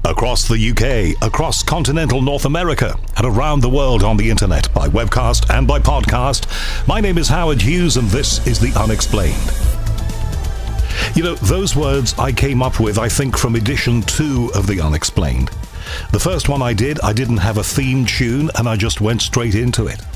Across the UK, across continental North America, and around the world on the internet, by webcast and by podcast, my name is Howard Hughes, and this is The Unexplained. You know, those words I came up with, I think, from edition 2 of The Unexplained. The first one I didn't have a theme tune, and I just went straight into it.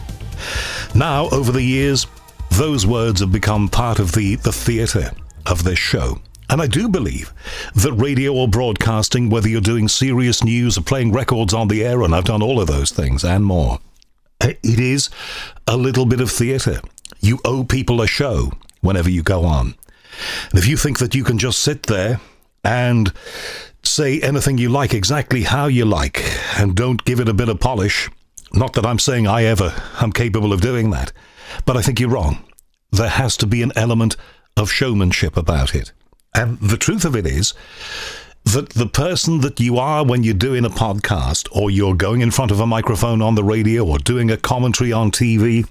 Now, over the years, those words have become part of the theatre of this show. And I do believe that radio or broadcasting, whether you're doing serious news or playing records on the air, and I've done all of those things and more, it is a little bit of theatre. You owe people a show whenever you go on. And if you think that you can just sit there and say anything you like exactly how you like and don't give it a bit of polish, not that I'm saying I'm capable of doing that, but I think you're wrong. There has to be an element of showmanship about it. And the truth of it is that the person that you are when you're doing a podcast, or you're going in front of a microphone on the radio, or doing a commentary on TV,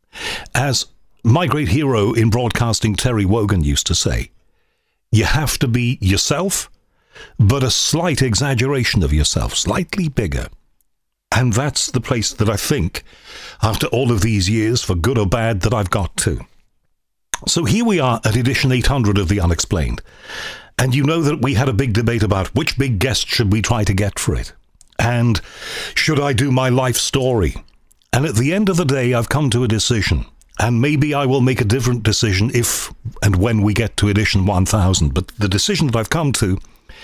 as my great hero in broadcasting, Terry Wogan, used to say, you have to be yourself, but a slight exaggeration of yourself, slightly bigger. And that's the place that I think, after all of these years, for good or bad, that I've got to. So here we are at edition 800 of The Unexplained. And you know that we had a big debate about which big guest should we try to get for it. And should I do my life story? And at the end of the day, I've come to a decision. And maybe I will make a different decision if and when we get to edition 1000. But the decision that I've come to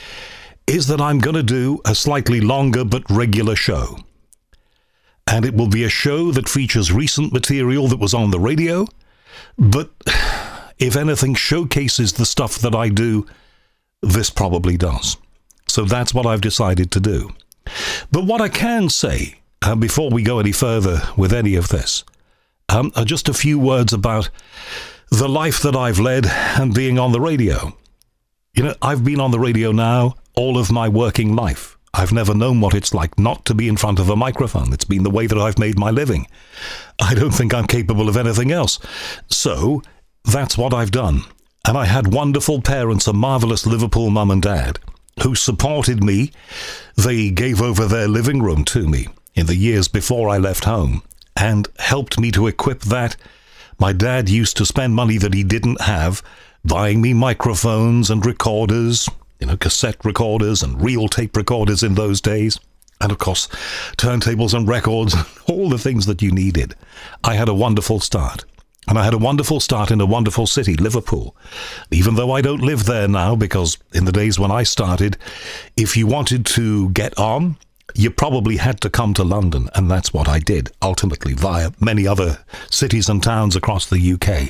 is that I'm going to do a slightly longer but regular show. And it will be a show that features recent material that was on the radio, but if anything showcases the stuff that I do, this probably does. So that's what I've decided to do. But what I can say, before we go any further with any of this, are just a few words about the life that I've led and being on the radio. You know, I've been on the radio now all of my working life. I've never known what it's like not to be in front of a microphone. It's been the way that I've made my living. I don't think I'm capable of anything else. So that's what I've done. And I had wonderful parents, a marvellous Liverpool mum and dad, who supported me. They gave over their living room to me in the years before I left home and helped me to equip that. My dad used to spend money that he didn't have, buying me microphones and recorders, cassette recorders and reel tape recorders in those days. And of course, turntables and records, all the things that you needed. I had a wonderful start. And I had a wonderful start in a wonderful city, Liverpool. Even though I don't live there now, because in the days when I started, if you wanted to get on, you probably had to come to London. And that's what I did, ultimately, via many other cities and towns across the UK.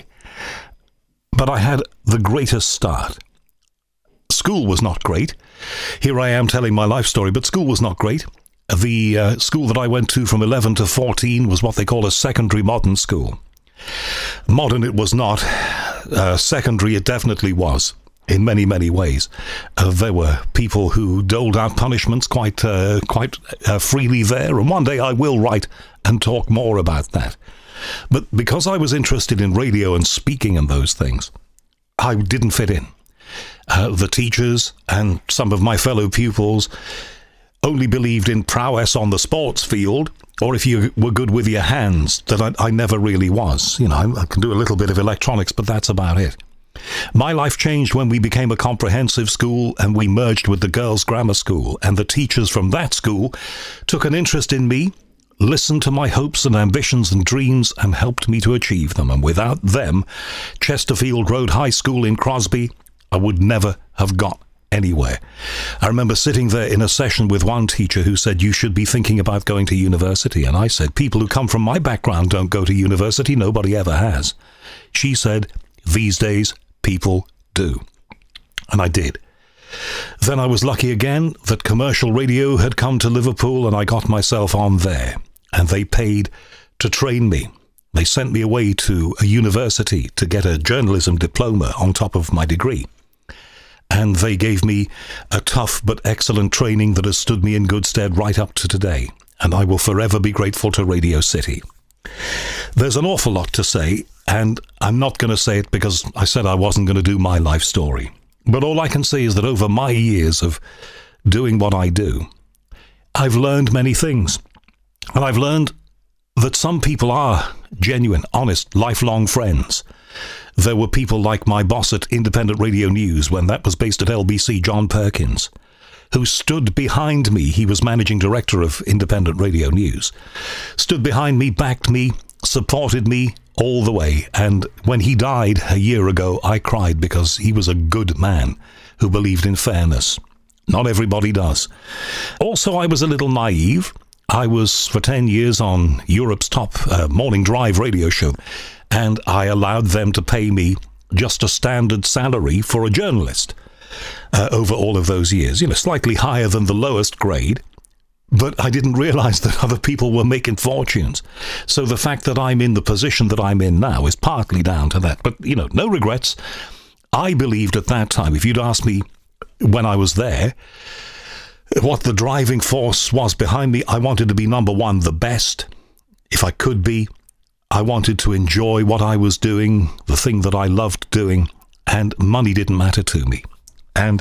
But I had the greatest start. School was not great. Here I am telling my life story, but school was not great. The school that I went to from 11 to 14 was what they call a secondary modern school. Modern it was not. Secondary it definitely was, in many, many ways. There were people who doled out punishments quite freely there, and one day I will write and talk more about that. But because I was interested in radio and speaking and those things, I didn't fit in. The teachers and some of my fellow pupils only believed in prowess on the sports field, or if you were good with your hands, that I never really was. I can do a little bit of electronics, but that's about it. My life changed when we became a comprehensive school and we merged with the girls' grammar school, and the teachers from that school took an interest in me, listened to my hopes and ambitions and dreams, and helped me to achieve them. And without them, Chesterfield Road High School in Crosby, I would never have got anywhere. I remember sitting there in a session with one teacher who said, you should be thinking about going to university. And I said, people who come from my background don't go to university. Nobody ever has. She said, these days, people do. And I did. Then I was lucky again that commercial radio had come to Liverpool, and I got myself on there. And they paid to train me. They sent me away to a university to get a journalism diploma on top of my degree. And they gave me a tough but excellent training that has stood me in good stead right up to today. And I will forever be grateful to Radio City. There's an awful lot to say, and I'm not going to say it because I said I wasn't going to do my life story. But all I can say is that over my years of doing what I do, I've learned many things. And I've learned that some people are genuine, honest, lifelong friends. There were people like my boss at Independent Radio News, when that was based at LBC, John Perkins, who stood behind me. He was managing director of Independent Radio News. Stood behind me, backed me, supported me all the way. And when he died a year ago, I cried because he was a good man who believed in fairness. Not everybody does. Also, I was a little naive. I was for 10 years on Europe's top morning drive radio show, and I allowed them to pay me just a standard salary for a journalist over all of those years, slightly higher than the lowest grade. But I didn't realize that other people were making fortunes. So the fact that I'm in the position that I'm in now is partly down to that. But, no regrets. I believed at that time, if you'd asked me when I was there, what the driving force was behind me, I wanted to be number one, the best, if I could be. I wanted to enjoy what I was doing, the thing that I loved doing, and money didn't matter to me. And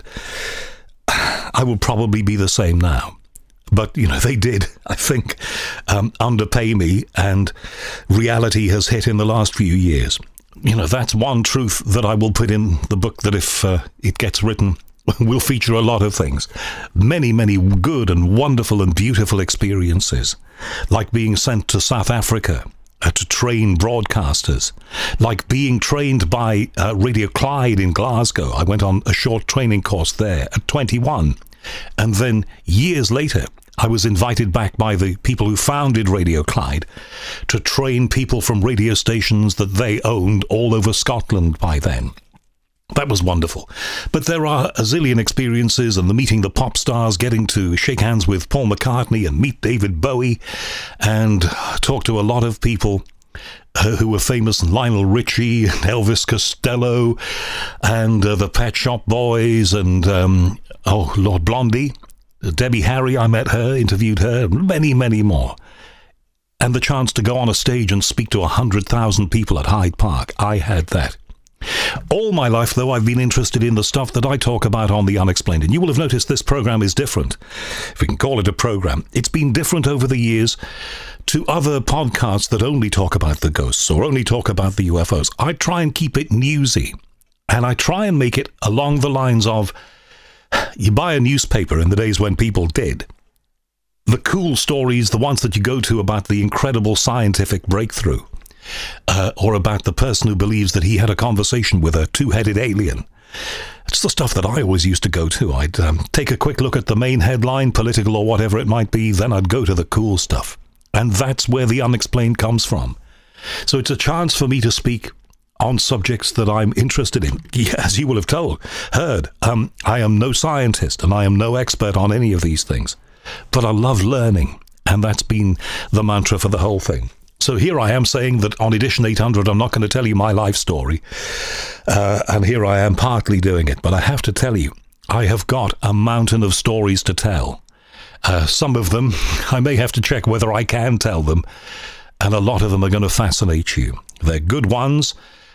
I will probably be the same now. But, they did, I think, underpay me, and reality has hit in the last few years. That's one truth that I will put in the book, that if it gets written, will feature a lot of things. Many, many good and wonderful and beautiful experiences, like being sent to South Africa to train broadcasters, like being trained by Radio Clyde in Glasgow. I went on a short training course there at 21. And then years later, I was invited back by the people who founded Radio Clyde to train people from radio stations that they owned all over Scotland by then. That was wonderful. But there are a zillion experiences, and the meeting the pop stars, getting to shake hands with Paul McCartney and meet David Bowie and talk to a lot of people who were famous, Lionel Richie and Elvis Costello and the Pet Shop Boys and, Lord Blondie, Debbie Harry, I met her, interviewed her, many, many more. And the chance to go on a stage and speak to 100,000 people at Hyde Park, I had that. All my life, though, I've been interested in the stuff that I talk about on The Unexplained. And you will have noticed this program is different, if we can call it a program. It's been different over the years to other podcasts that only talk about the ghosts or only talk about the UFOs. I try and keep it newsy, and I try and make it along the lines of, you buy a newspaper in the days when people did. The cool stories, the ones that you go to about the incredible scientific breakthrough, or about the person who believes that he had a conversation with a two-headed alien. It's the stuff that I always used to go to. I'd take a quick look at the main headline, political or whatever it might be, then I'd go to the cool stuff. And that's where The Unexplained comes from. So it's a chance for me to speak on subjects that I'm interested in. As you will have heard, I am no scientist and I am no expert on any of these things. But I love learning, and that's been the mantra for the whole thing. So here I am saying that on edition 800, I'm not going to tell you my life story. And here I am partly doing it. But I have to tell you, I have got a mountain of stories to tell. Some of them, I may have to check whether I can tell them. And a lot of them are going to fascinate you. They're good ones.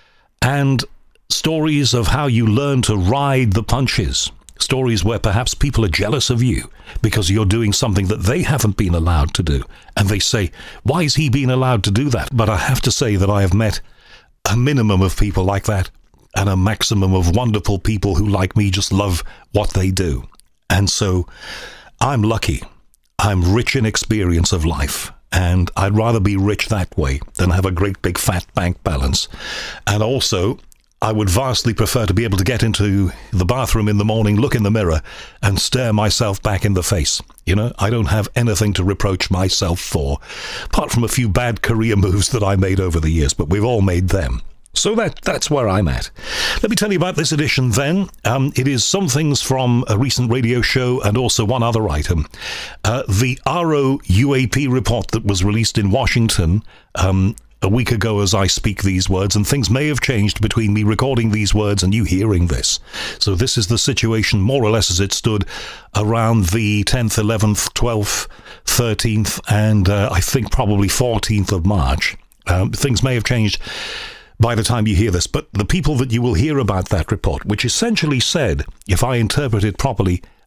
And stories of how you learn to ride the punches. Stories where perhaps people are jealous of you because you're doing something that they haven't been allowed to do. And they say, why is he being allowed to do that? But I have to say that I have met a minimum of people like that and a maximum of wonderful people who, like me, just love what they do. And so I'm lucky. I'm rich in experience of life. And I'd rather be rich that way than have a great big fat bank balance. And also, I would vastly prefer to be able to get into the bathroom in the morning, look in the mirror, and stare myself back in the face. I don't have anything to reproach myself for, apart from a few bad career moves that I made over the years, but we've all made them. So that's where I'm at. Let me tell you about this edition then. It is some things from a recent radio show and also one other item. The RO UAP report that was released in Washington a week ago as I speak these words, and things may have changed between me recording these words and you hearing this. So this is the situation more or less as it stood around the 10th, 11th, 12th, 13th, and I think probably 14th of March. Things may have changed by the time you hear this, but the people that you will hear about that report, which essentially said, if I interpret it properly,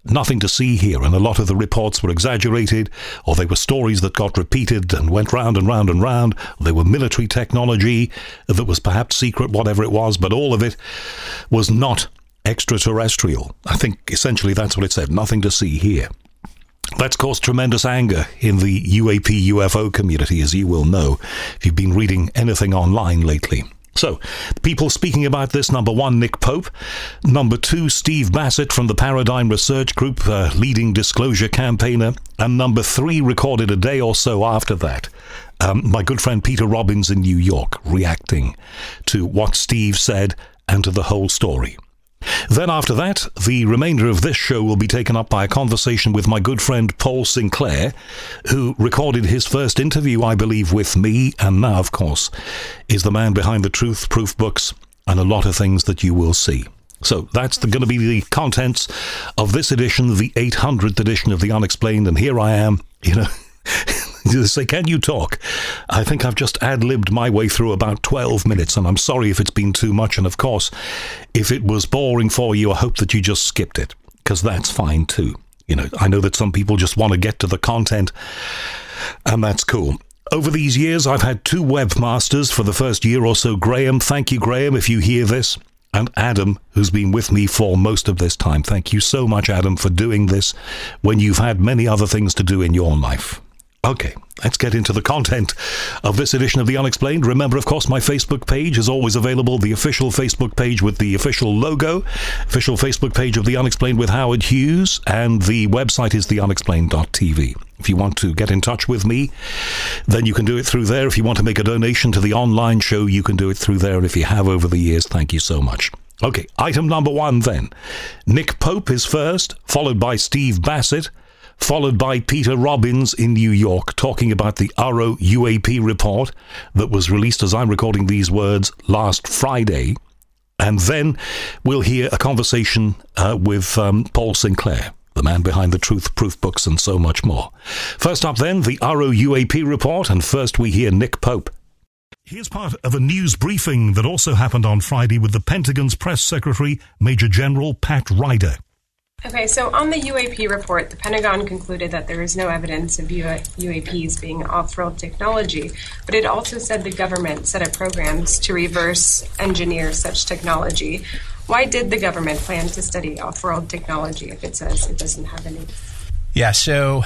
nothing to see here, and a lot of the reports were exaggerated, or they were stories that got repeated and went round and round and round. They were military technology that was perhaps secret, whatever it was, but all of it was not extraterrestrial. I think essentially that's what it said, nothing to see here. That's caused tremendous anger in the UAP UFO community, as you will know if you've been reading anything online lately. So, people speaking about this: number one, Nick Pope; number two, Steve Bassett from the Paradigm Research Group, leading disclosure campaigner; and number three, recorded a day or so after that, my good friend Peter Robbins in New York, reacting to what Steve said and to the whole story. Then after that, the remainder of this show will be taken up by a conversation with my good friend Paul Sinclair, who recorded his first interview, I believe, with me, and now, of course, is the man behind the Truth Proof books and a lot of things that you will see. So that's going to be the contents of this edition, the 800th edition of The Unexplained, and here I am, They say, can you talk? I think I've just ad-libbed my way through about 12 minutes, and I'm sorry if it's been too much. And of course, if it was boring for you, I hope that you just skipped it, because that's fine too. I know that some people just want to get to the content, and that's cool. Over these years, I've had two webmasters for the first year or so. Graham, thank you, Graham, if you hear this. And Adam, who's been with me for most of this time. Thank you so much, Adam, for doing this when you've had many other things to do in your life. Okay, let's get into the content of this edition of The Unexplained. Remember, of course, my Facebook page is always available, the official Facebook page with the official logo, official Facebook page of The Unexplained with Howard Hughes, and the website is theunexplained.tv. If you want to get in touch with me, then you can do it through there. If you want to make a donation to the online show, you can do it through there. And if you have over the years, thank you so much. Okay, item number one then. Nick Pope is first, followed by Steve Bassett, followed by Peter Robbins in New York, talking about the Aro UAP report that was released, as I'm recording these words, last Friday. And then we'll hear a conversation with Paul Sinclair, the man behind the Truth Proof books and so much more. First up then, the Aro UAP report, and first we hear Nick Pope. Here's part of a news briefing that also happened on Friday with the Pentagon's press secretary, Major General Pat Ryder. Okay, so on the UAP report, the Pentagon concluded that there is no evidence of UAPs being off-world technology, but it also said the government set up programs to reverse engineer such technology. Why did the government plan to study off-world technology if it says it doesn't have any? Yeah, so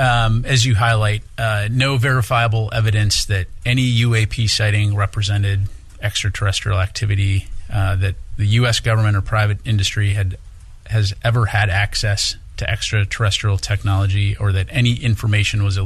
as you highlight, no verifiable evidence that any UAP sighting represented extraterrestrial activity, that the U.S. government or private industry has ever had access to extraterrestrial technology, or that any information was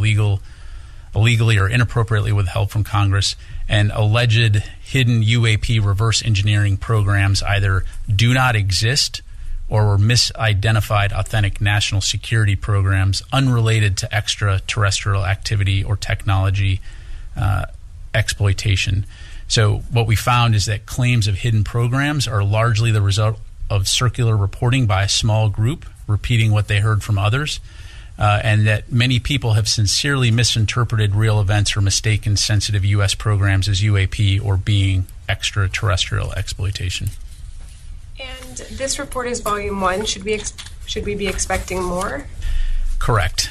illegally or inappropriately withheld from Congress, and alleged hidden UAP reverse engineering programs either do not exist or were misidentified authentic national security programs unrelated to extraterrestrial activity or technology exploitation. So what we found is that claims of hidden programs are largely the result of circular reporting by a small group repeating what they heard from others, and that many people have sincerely misinterpreted real events or mistaken sensitive U.S. programs as UAP or being extraterrestrial exploitation. And this report is volume 1. Should we be expecting more? Correct.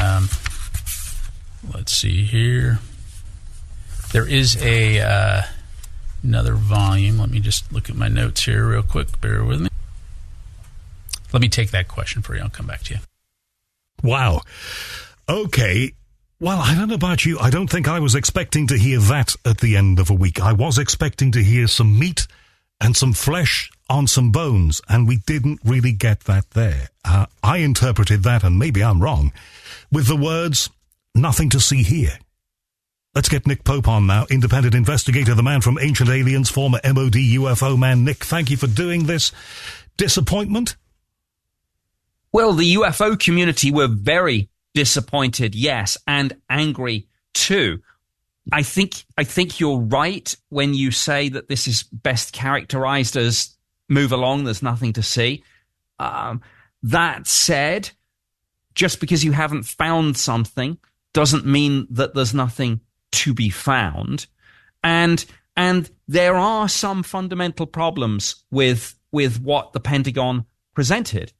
Let's see here. There is another volume. Let me just look at my notes here real quick. Bear with me. Let me take that question for you. I'll come back to you. Wow. Okay. Well, I don't know about you. I don't think I was expecting to hear that at the end of a week. I was expecting to hear some meat and some flesh on some bones, and we didn't really get that there. I interpreted that, and maybe I'm wrong, with the words, nothing to see here. Let's get Nick Pope on now, independent investigator, the man from Ancient Aliens, former MOD UFO man. Nick, thank you for doing this. Disappointment? Well, the UFO community were very disappointed, yes, and angry too. I think you're right when you say that this is best characterized as move along, there's nothing to see. That said, just because you haven't found something doesn't mean that there's nothing to be found. And there are some fundamental problems with what the Pentagon presented.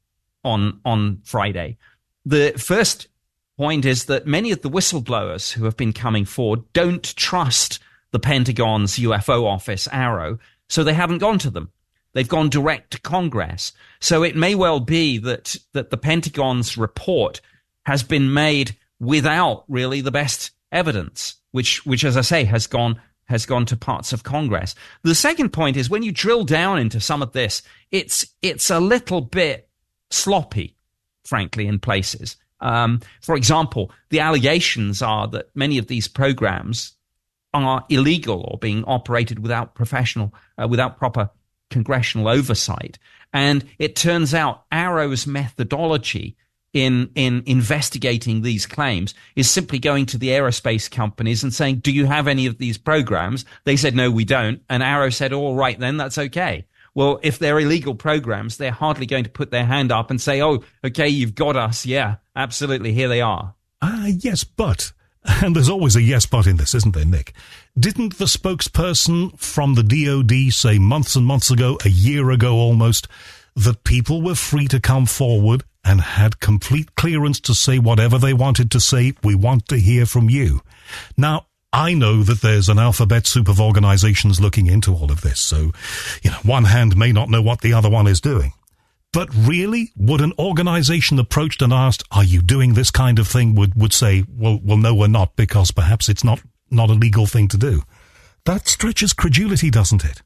on Friday. The first point is that many of the whistleblowers who have been coming forward don't trust the Pentagon's UFO office, AARO, so they haven't gone to them. They've gone direct to Congress. So it may well be that the Pentagon's report has been made without really the best evidence, which as I say, has gone to parts of Congress. The second point is when you drill down into some of this, it's a little bit sloppy, frankly, in places. For example, the allegations are that many of these programs are illegal or being operated without proper congressional oversight. And it turns out AARO's methodology in investigating these claims is simply going to the aerospace companies and saying, do you have any of these programs? They said, no, we don't. And AARO said, all right, then that's okay. Well, if they're illegal programs, they're hardly going to put their hand up and say, oh, okay, you've got us. Yeah, absolutely. Here they are. Yes, but, and there's always a yes, but in this, isn't there, Nick? Didn't the spokesperson from the DOD say months and months ago, a year ago almost, that people were free to come forward and had complete clearance to say whatever they wanted to say? We want to hear from you. Now, I know that there's an alphabet soup of organizations looking into all of this, so, one hand may not know what the other one is doing. But really, would an organization approached and asked, are you doing this kind of thing, would say, well, no, we're not, because perhaps it's not a legal thing to do? That stretches credulity, doesn't it?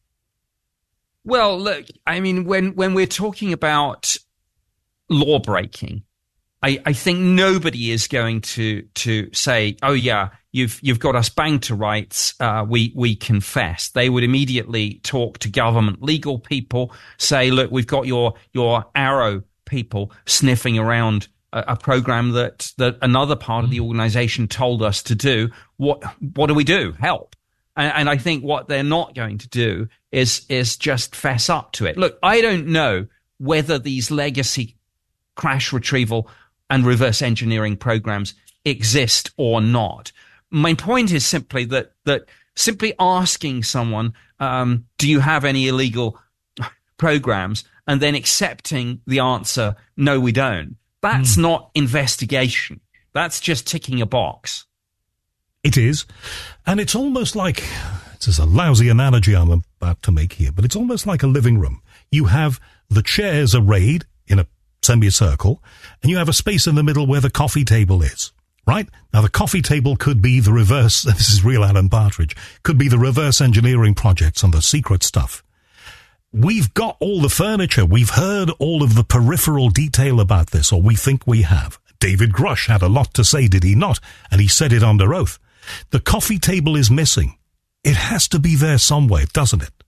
Well, look, I mean, when we're talking about law breaking, I think nobody is going to say, oh yeah, you've got us banged to rights. We confess. They would immediately talk to government legal people, say, look, we've got your AARO people sniffing around a program that another part of the organization told us to do. What do we do? Help. And I think what they're not going to do is just fess up to it. Look, I don't know whether these legacy crash retrieval and reverse engineering programs exist or not. My point is simply that simply asking someone, do you have any illegal programs, and then accepting the answer, no, we don't, that's not investigation. That's just ticking a box. It is. And it's almost like, this is a lousy analogy I'm about to make here, but it's almost like a living room. You have the chairs arrayed in a semicircle, and you have a space in the middle where the coffee table is, right? Now, the coffee table could be the reverse, this is real Alan Partridge, could be the reverse engineering projects and the secret stuff. We've got all the furniture. We've heard all of the peripheral detail about this, or we think we have. David Grush had a lot to say, did he not? And he said it under oath. The coffee table is missing. It has to be there somewhere, doesn't it?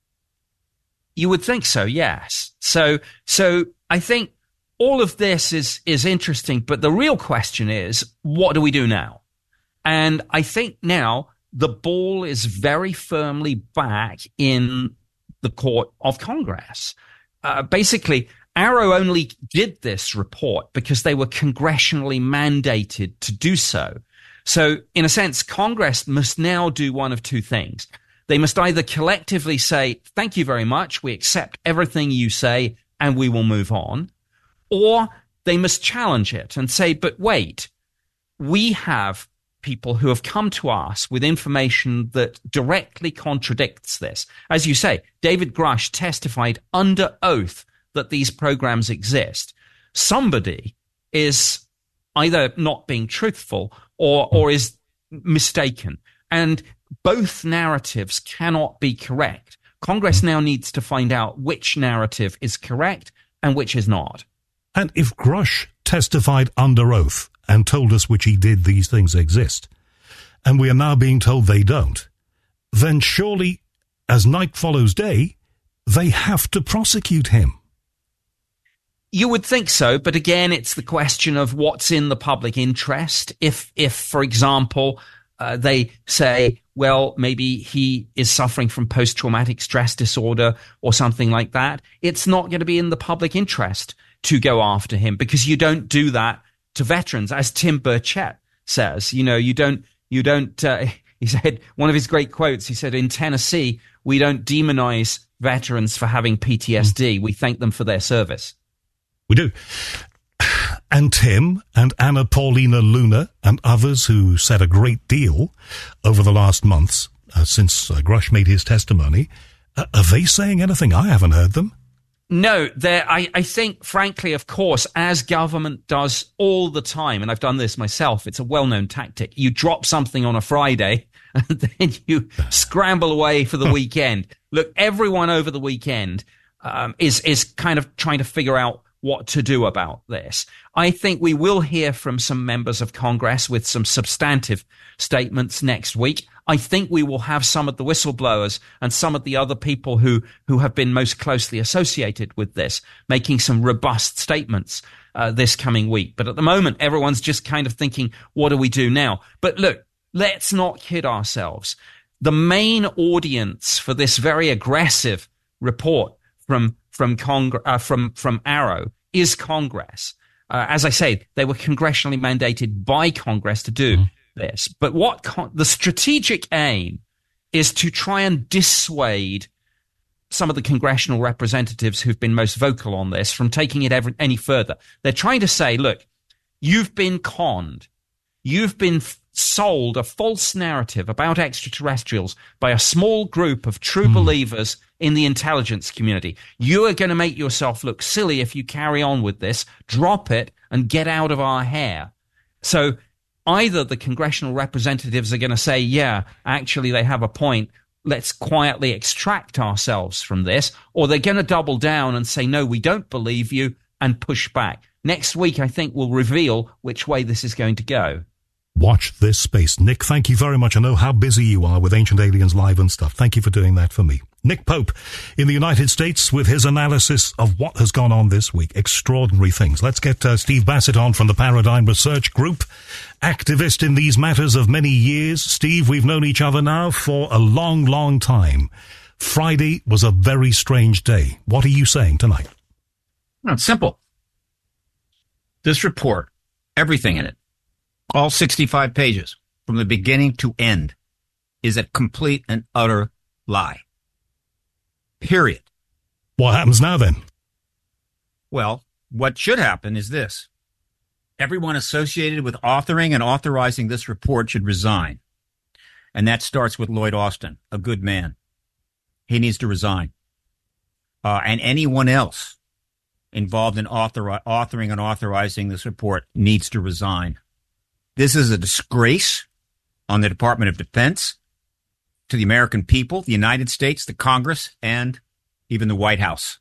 You would think so, yes. So I think all of this is interesting, but the real question is, what do we do now? And I think now the ball is very firmly back in the court of Congress. Basically, AARO only did this report because they were congressionally mandated to do so. So, in a sense, Congress must now do one of two things. They must either collectively say, thank you very much, we accept everything you say, and we will move on. Or they must challenge it and say, but wait, we have people who have come to us with information that directly contradicts this. As you say, David Grush testified under oath that these programs exist. Somebody is either not being truthful or is mistaken. And both narratives cannot be correct. Congress now needs to find out which narrative is correct and which is not. And if Grush testified under oath and told us which he did, these things exist, and we are now being told they don't, then surely, as night follows day, they have to prosecute him. You would think so, but again, it's the question of what's in the public interest. If for example, they say, well, maybe he is suffering from post-traumatic stress disorder or something like that, it's not going to be in the public interest to go after him, because you don't do that to veterans. As Tim Burchett says, you don't, he said, one of his great quotes, he said, in Tennessee, we don't demonize veterans for having PTSD. We thank them for their service. We do. And Tim and Anna Paulina Luna and others who said a great deal over the last months since Grush made his testimony, are they saying anything? I haven't heard them. No, I think, frankly, of course, as government does all the time, and I've done this myself, it's a well-known tactic. You drop something on a Friday, and then you scramble away for the weekend. Look, everyone over the weekend is kind of trying to figure out what to do about this. I think we will hear from some members of Congress with some substantive statements next week. I think we will have some of the whistleblowers and some of the other people who have been most closely associated with this making some robust statements this coming week. But at the moment, everyone's just kind of thinking, what do we do now? But look, let's not kid ourselves. The main audience for this very aggressive report from Arrow is Congress. As I say, they were congressionally mandated by Congress to do this. But what the strategic aim is to try and dissuade some of the congressional representatives who've been most vocal on this from taking it any further. They're trying to say, look, you've been conned. You've been sold a false narrative about extraterrestrials by a small group of true believers in the intelligence community. You are going to make yourself look silly if you carry on with this. Drop it and get out of our hair. So either the congressional representatives are going to say, yeah, actually they have a point, let's quietly extract ourselves from this, or they're going to double down and say, no, we don't believe you, and push back. Next week, I think, will reveal which way this is going to go. Watch this space. Nick, thank you very much. I know how busy you are with Ancient Aliens Live and stuff. Thank you for doing that for me. Nick Pope in the United States with his analysis of what has gone on this week. Extraordinary things. Let's get Steve Bassett on from the Paradigm Research Group, activist in these matters of many years. Steve, we've known each other now for a long, long time. Friday was a very strange day. What are you saying tonight? Well, it's simple. This report, everything in it, all 65 pages, from the beginning to end, is a complete and utter lie. Period. What happens now, then? Well, what should happen is this. Everyone associated with authoring and authorizing this report should resign. And that starts with Lloyd Austin, a good man. He needs to resign. And anyone else involved in authoring and authorizing this report needs to resign. This is a disgrace on the Department of Defense, to the American people, the United States, the Congress, and even the White House.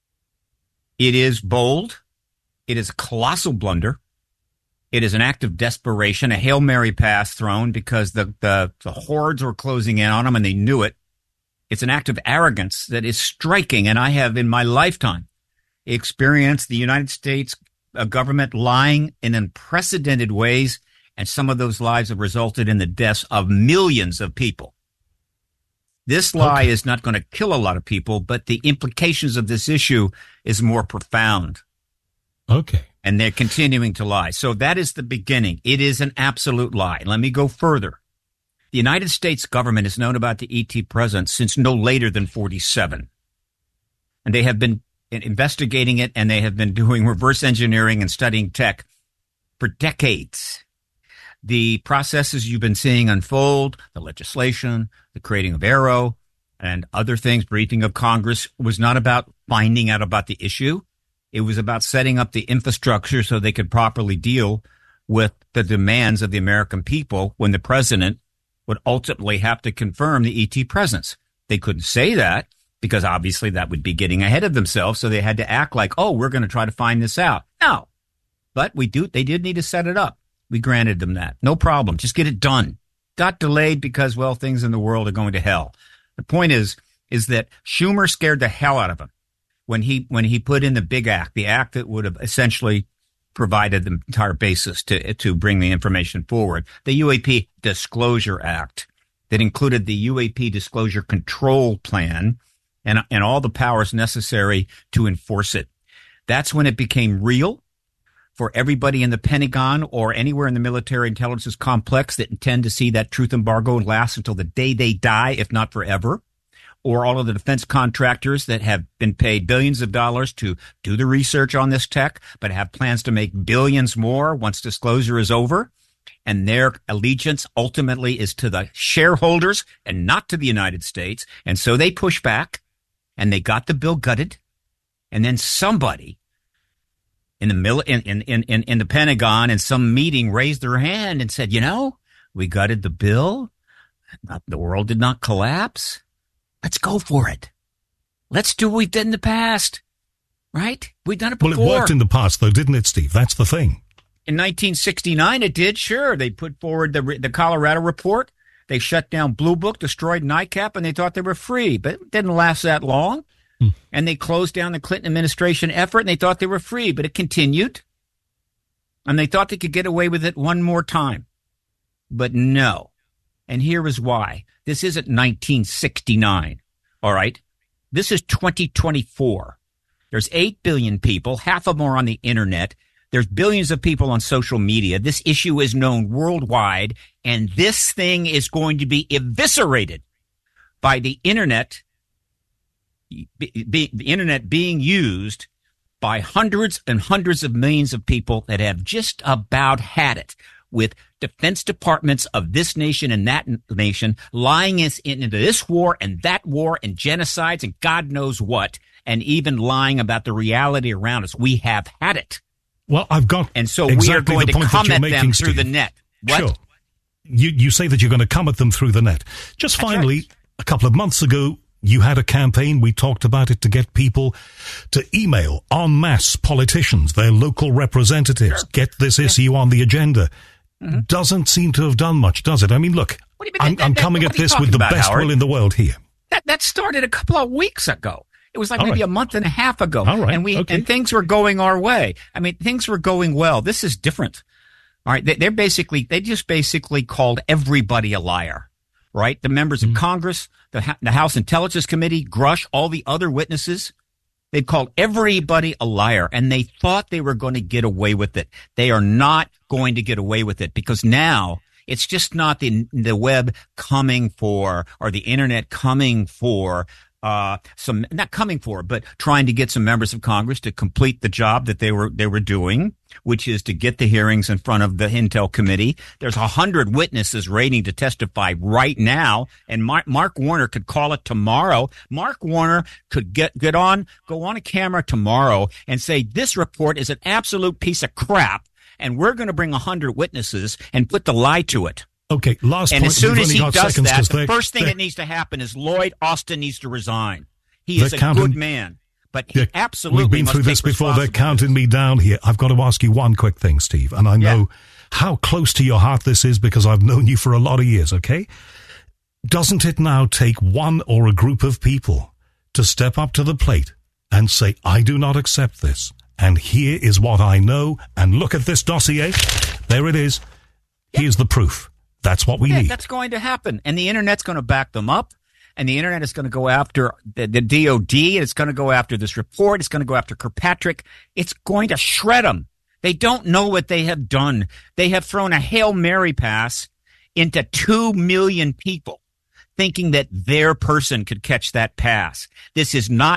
It is bold. It is a colossal blunder. It is an act of desperation, a Hail Mary pass thrown because the hordes were closing in on them and they knew it. It's an act of arrogance that is striking, and I have in my lifetime experienced the United States government lying in unprecedented ways, and some of those lies have resulted in the deaths of millions of people. This lie is not going to kill a lot of people, but the implications of this issue is more profound. Okay. And they're continuing to lie. So that is the beginning. It is an absolute lie. Let me go further. The United States government has known about the ET presence since no later than 1947. And they have been investigating it, and they have been doing reverse engineering and studying tech for decades. The processes you've been seeing unfold, the legislation, the creating of Arrow, and other things, briefing of Congress, was not about finding out about the issue. It was about setting up the infrastructure so they could properly deal with the demands of the American people when the president would ultimately have to confirm the ET presence. They couldn't say that because obviously that would be getting ahead of themselves. So they had to act like, oh, we're going to try to find this out. No, but they did need to set it up. We granted them that. No problem. Just get it done. Got delayed because, well, things in the world are going to hell. The point is that Schumer scared the hell out of him when he put in the big act, the act that would have essentially provided the entire basis to bring the information forward. The UAP Disclosure Act that included the UAP Disclosure Control Plan and all the powers necessary to enforce it. That's when it became real for everybody in the Pentagon or anywhere in the military intelligence complex that intend to see that truth embargo last until the day they die, if not forever. or all of the defense contractors that have been paid billions of dollars to do the research on this tech, but have plans to make billions more once disclosure is over. And their allegiance ultimately is to the shareholders and not to the United States. And so they push back, and they got the bill gutted. And then somebody in the Pentagon in some meeting raised their hand and said, we gutted the bill. The world did not collapse. Let's go for it. Let's do what we've done in the past. Right? We've done it before. Well, it worked in the past, though, didn't it, Steve? That's the thing. In 1969, it did. Sure. They put forward the Colorado report. They shut down Blue Book, destroyed NICAP, and they thought they were free. But it didn't last that long. And they closed down the Clinton administration effort, and they thought they were free. But it continued. And they thought they could get away with it one more time. But no. And here is why. This isn't 1969. All right? This is 2024. There's 8 billion people. Half of them are on the internet. There's billions of people on social media. This issue is known worldwide, and this thing is going to be eviscerated by the internet, the internet being used by hundreds and hundreds of millions of people that have just about had it, with defense departments of this nation and that nation lying us into this war and that war and genocides and God knows what, and even lying about the reality around us. We have had it. Well, I've got and so exactly we are going to come at them through the net. What? Sure. You say that you're going to come at them through the net. Just That's finally, right. A couple of months ago, you had a campaign, we talked about it, to get people to email en masse politicians, their local representatives, Sure. get this issue on the agenda. Mm-hmm. Doesn't seem to have done much, does it? I mean, look, I'm coming at this with the best will in the world here. That started a couple of weeks ago. It was like maybe a month and a half ago. All right. And things were going our way. I mean, things were going well. This is different. All right. They just basically called everybody a liar, right? The members of Congress, the House Intelligence Committee, Grush, all the other witnesses, they called everybody a liar, and they thought they were going to get away with it. They are not going to get away with it, because now it's just not the web coming for, or the internet coming for, not coming for, but trying to get some members of Congress to complete the job that they were doing, which is to get the hearings in front of the Intel Committee. There's 100 witnesses waiting to testify right now, and Mark Warner could call it tomorrow. Mark Warner could go on a camera tomorrow and say, this report is an absolute piece of crap, and we're going to bring 100 witnesses and put the lie to it. Okay, last and point. As soon as he does that, the first thing that they needs to happen is Lloyd Austin needs to resign. He is a good man, but he absolutely We've been must through this take before. They're counting me down here. I've got to ask you one quick thing, Steve, and I know how close to your heart this is because I've known you for a lot of years, okay? Doesn't it now take one or a group of people to step up to the plate and say, I do not accept this, and here is what I know, and look at this dossier. There it is. Here's the proof. That's what we need. That's going to happen. And the internet's going to back them up. And the internet is going to go after the DOD. And it's going to go after this report. It's going to go after Kirkpatrick. It's going to shred them. They don't know what they have done. They have thrown a Hail Mary pass into 2 million people, thinking that their person could catch that pass. This is not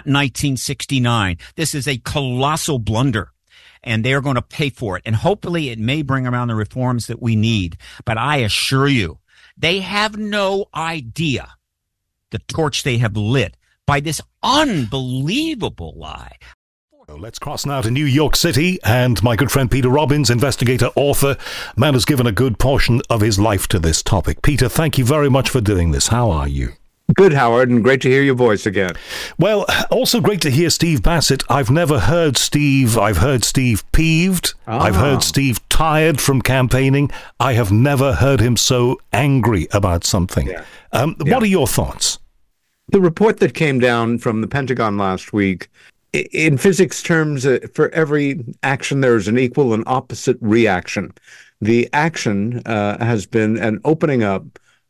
1969. This is a colossal blunder. And they are going to pay for it. And hopefully it may bring around the reforms that we need. But I assure you, they have no idea the torch they have lit by this unbelievable lie. Let's cross now to New York City, and my good friend Peter Robbins, investigator, author, man has given a good portion of his life to this topic. Peter, thank you very much for doing this. How are you? Good, Howard, and great to hear your voice again. Well, also great to hear Steve Bassett. I've never heard Steve. I've heard Steve peeved. I've heard Steve tired from campaigning. I have never heard him so angry about something. What are your thoughts? The report that came down from the Pentagon last week, in physics terms, for every action, there is an equal and opposite reaction. The action has been an opening up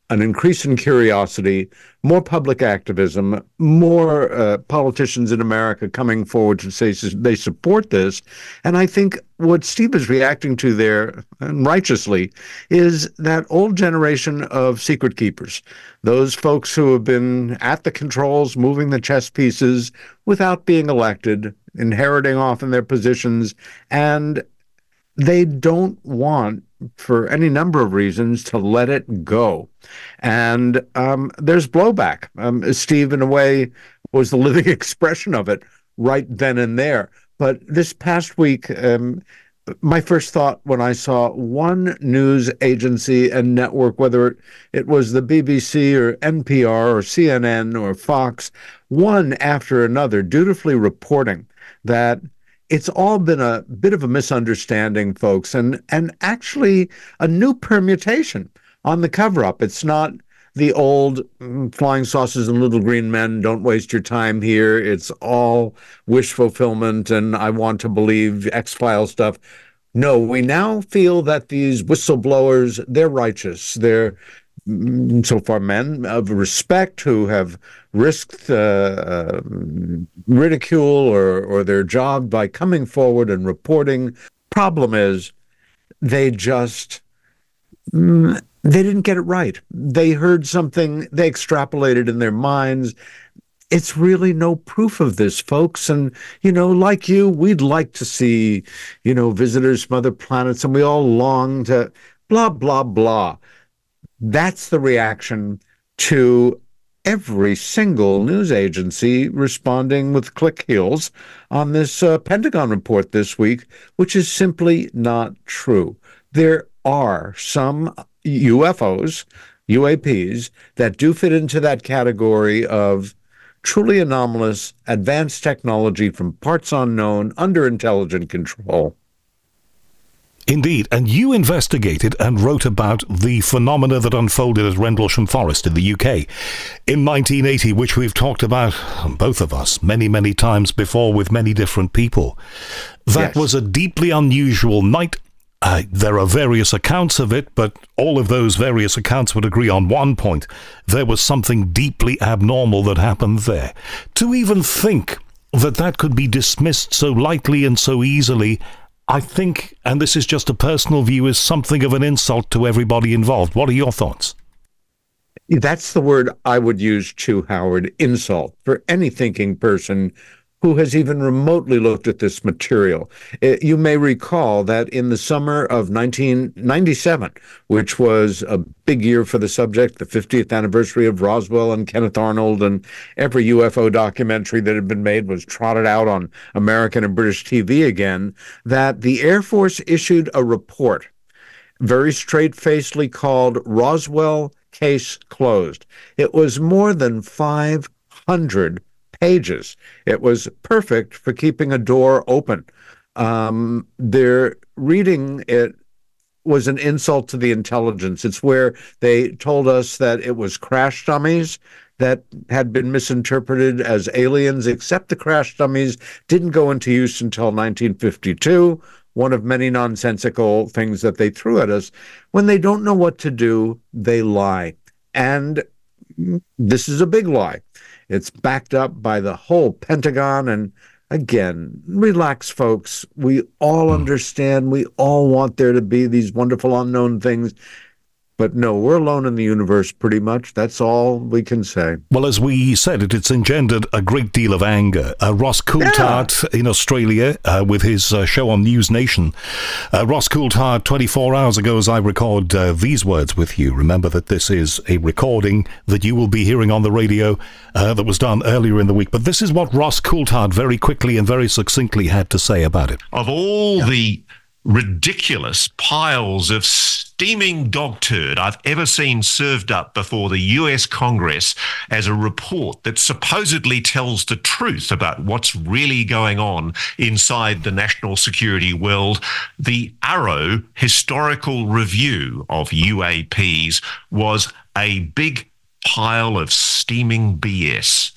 an increase in curiosity, more public activism, more politicians in America coming forward to say they support this. And I think what Steve is reacting to there, and righteously, is that old generation of secret keepers, those folks who have been at the controls, moving the chess pieces without being elected, inheriting often their positions, and they don't want, for any number of reasons, to let it go. And there's blowback. Steve, in a way, was the living expression of it right then and there. But this past week, my first thought when I saw one news agency and network, whether it was the BBC or NPR or CNN or Fox, one after another, dutifully reporting that it's all been a bit of a misunderstanding, folks, and actually a new permutation on the cover-up. It's not the old flying saucers and little green men, don't waste your time here. It's all wish fulfillment and I want to believe X-Files stuff. No, we now feel that these whistleblowers, they're righteous. They're so far men of respect who have risked ridicule or their job by coming forward and reporting. Problem is, they didn't get it right. They heard something, they extrapolated in their minds. It's really no proof of this, folks. And, like you, we'd like to see, visitors from other planets, and we all long to blah, blah, blah. That's the reaction to every single news agency responding with click heels on this Pentagon report this week, which is simply not true. There are some UFOs, UAPs, that do fit into that category of truly anomalous, advanced technology from parts unknown, under intelligent control. Indeed, and you investigated and wrote about the phenomena that unfolded at Rendlesham Forest in the UK in 1980, which we've talked about, both of us, many, many times before with many different people. That was a deeply unusual night. There are various accounts of it, but all of those various accounts would agree on one point. There was something deeply abnormal that happened there. To even think that could be dismissed so lightly and so easily, I think, and this is just a personal view, is something of an insult to everybody involved. What are your thoughts? That's the word I would use too, Howard. Insult for any thinking person who has even remotely looked at this material. You may recall that in the summer of 1997, which was a big year for the subject, the 50th anniversary of Roswell and Kenneth Arnold, and every UFO documentary that had been made was trotted out on American and British TV again, that the Air Force issued a report, very straight-facedly called Roswell Case Closed. It was more than 500 pages. It was perfect for keeping a door open. Their reading it was an insult to the intelligence. It's where they told us that it was crash dummies that had been misinterpreted as aliens, except the crash dummies didn't go into use until 1952, one of many nonsensical things that they threw at us. When they don't know what to do, they lie. And this is a big lie. It's backed up by the whole Pentagon. And again, relax, folks. We all understand. We all want there to be these wonderful unknown things. But no, we're alone in the universe, pretty much. That's all we can say. Well, as we said, it's engendered a great deal of anger. Ross Coulthard in Australia with his show on News Nation. Ross Coulthard, 24 hours ago, as I record these words with you. Remember that this is a recording that you will be hearing on the radio that was done earlier in the week. But this is what Ross Coulthard very quickly and very succinctly had to say about it. Of all the ridiculous piles of steaming dog turd I've ever seen served up before the US Congress as a report that supposedly tells the truth about what's really going on inside the national security world, the AARO historical review of UAPs was a big pile of steaming BS.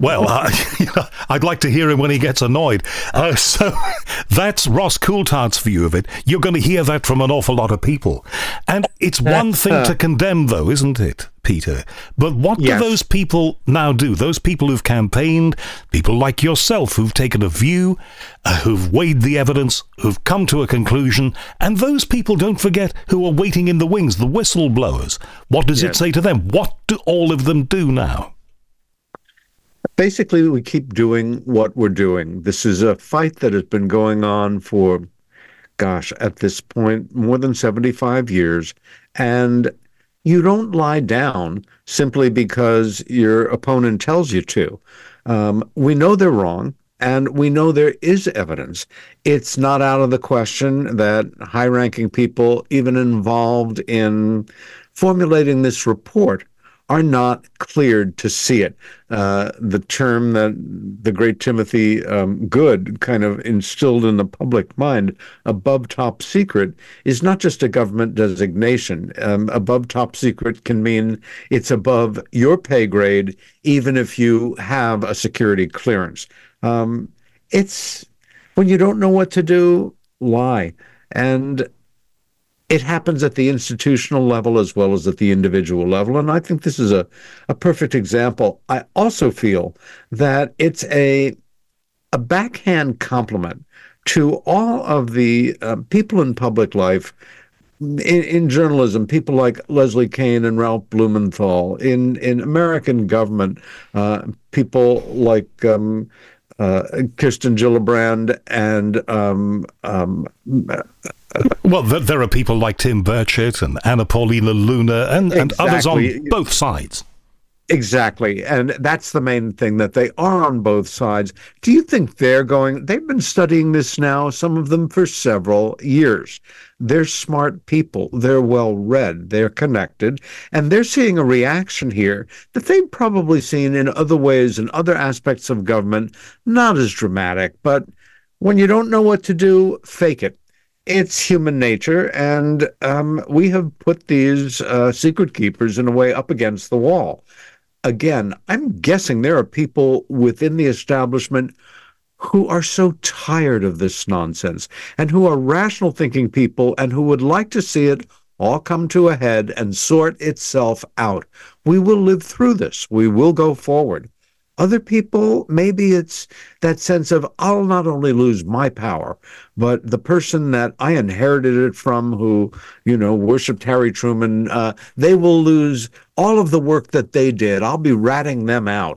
Well, I'd like to hear him when he gets annoyed. So that's Ross Coulthardt's view of it. You're going to hear that from an awful lot of people. And it's one thing to condemn, though, isn't it, Peter? But what do those people now do? Those people who've campaigned, people like yourself who've taken a view, who've weighed the evidence, who've come to a conclusion, and those people, don't forget, who are waiting in the wings, the whistleblowers. What does it say to them? What do all of them do now? Basically, we keep doing what we're doing. This is a fight that has been going on for, at this point, more than 75 years. And you don't lie down simply because your opponent tells you to. We know they're wrong, and we know there is evidence. It's not out of the question that high-ranking people, even involved in formulating this report, are not cleared to see it. The term that the great Timothy Good kind of instilled in the public mind, above top secret, is not just a government designation. Above top secret can mean it's above your pay grade, even if you have a security clearance. It's when you don't know what to do, lie. And it happens at the institutional level as well as at the individual level, and I think this is a perfect example. I also feel that it's a backhand compliment to all of the people in public life, in journalism, people like Leslie Kean and Ralph Blumenthal, in American government, people like Kirsten Gillibrand and well, there are people like Tim Burchett and Anna Paulina Luna and others on both sides. Exactly. And that's the main thing, that they are on both sides. Do you think they've been studying this now, some of them for several years. They're smart people. They're well-read. They're connected. And they're seeing a reaction here that they've probably seen in other ways, in other aspects of government, not as dramatic. But when you don't know what to do, fake it. It's human nature, and we have put these secret keepers, in a way, up against the wall. Again, I'm guessing there are people within the establishment who are so tired of this nonsense, and who are rational thinking people, and who would like to see it all come to a head and sort itself out. We will live through this. We will go forward. Other people, maybe it's that sense of, I'll not only lose my power, but the person that I inherited it from, who, worshipped Harry Truman, they will lose all of the work that they did. I'll be ratting them out.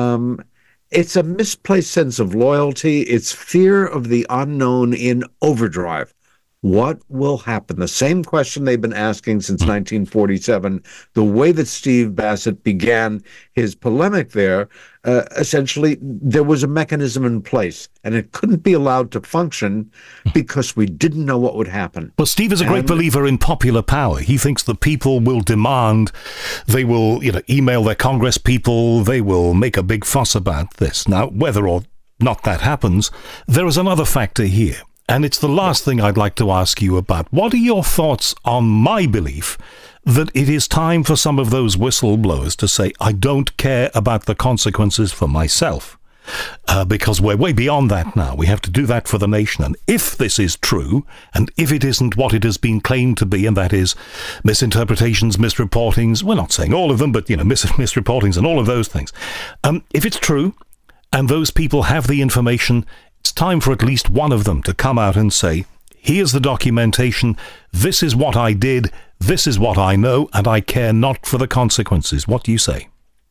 It's a misplaced sense of loyalty. It's fear of the unknown in overdrive. What will happen? The same question they've been asking since 1947. The way that Steve Bassett began his polemic there, essentially, there was a mechanism in place, and it couldn't be allowed to function because we didn't know what would happen. Well, Steve is a great believer in popular power. He thinks the people will demand, they will, email their Congress people, they will make a big fuss about this. Now, whether or not that happens, there is another factor here. And it's the last thing I'd like to ask you about. What are your thoughts on my belief that it is time for some of those whistleblowers to say, I don't care about the consequences for myself? Because we're way beyond that now. We have to do that for the nation. And if this is true, and if it isn't what it has been claimed to be, and that is misinterpretations, misreportings, we're not saying all of them, but, misreportings and all of those things. If it's true, and those people have the information, it's time for at least one of them to come out and say, here's the documentation, this is what I did, this is what I know, and I care not for the consequences. What do you say?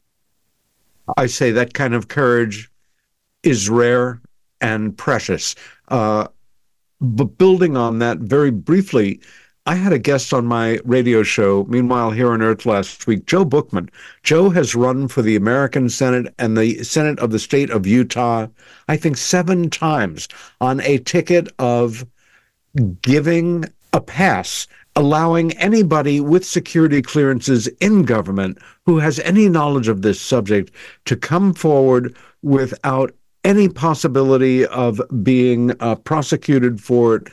I say that kind of courage is rare and precious. But building on that very briefly, I had a guest on my radio show, Meanwhile Here on Earth, last week, Joe Bookman. Joe has run for the American Senate and the Senate of the state of Utah, I think 7 times, on a ticket of giving a pass, allowing anybody with security clearances in government who has any knowledge of this subject to come forward without any possibility of being prosecuted for it.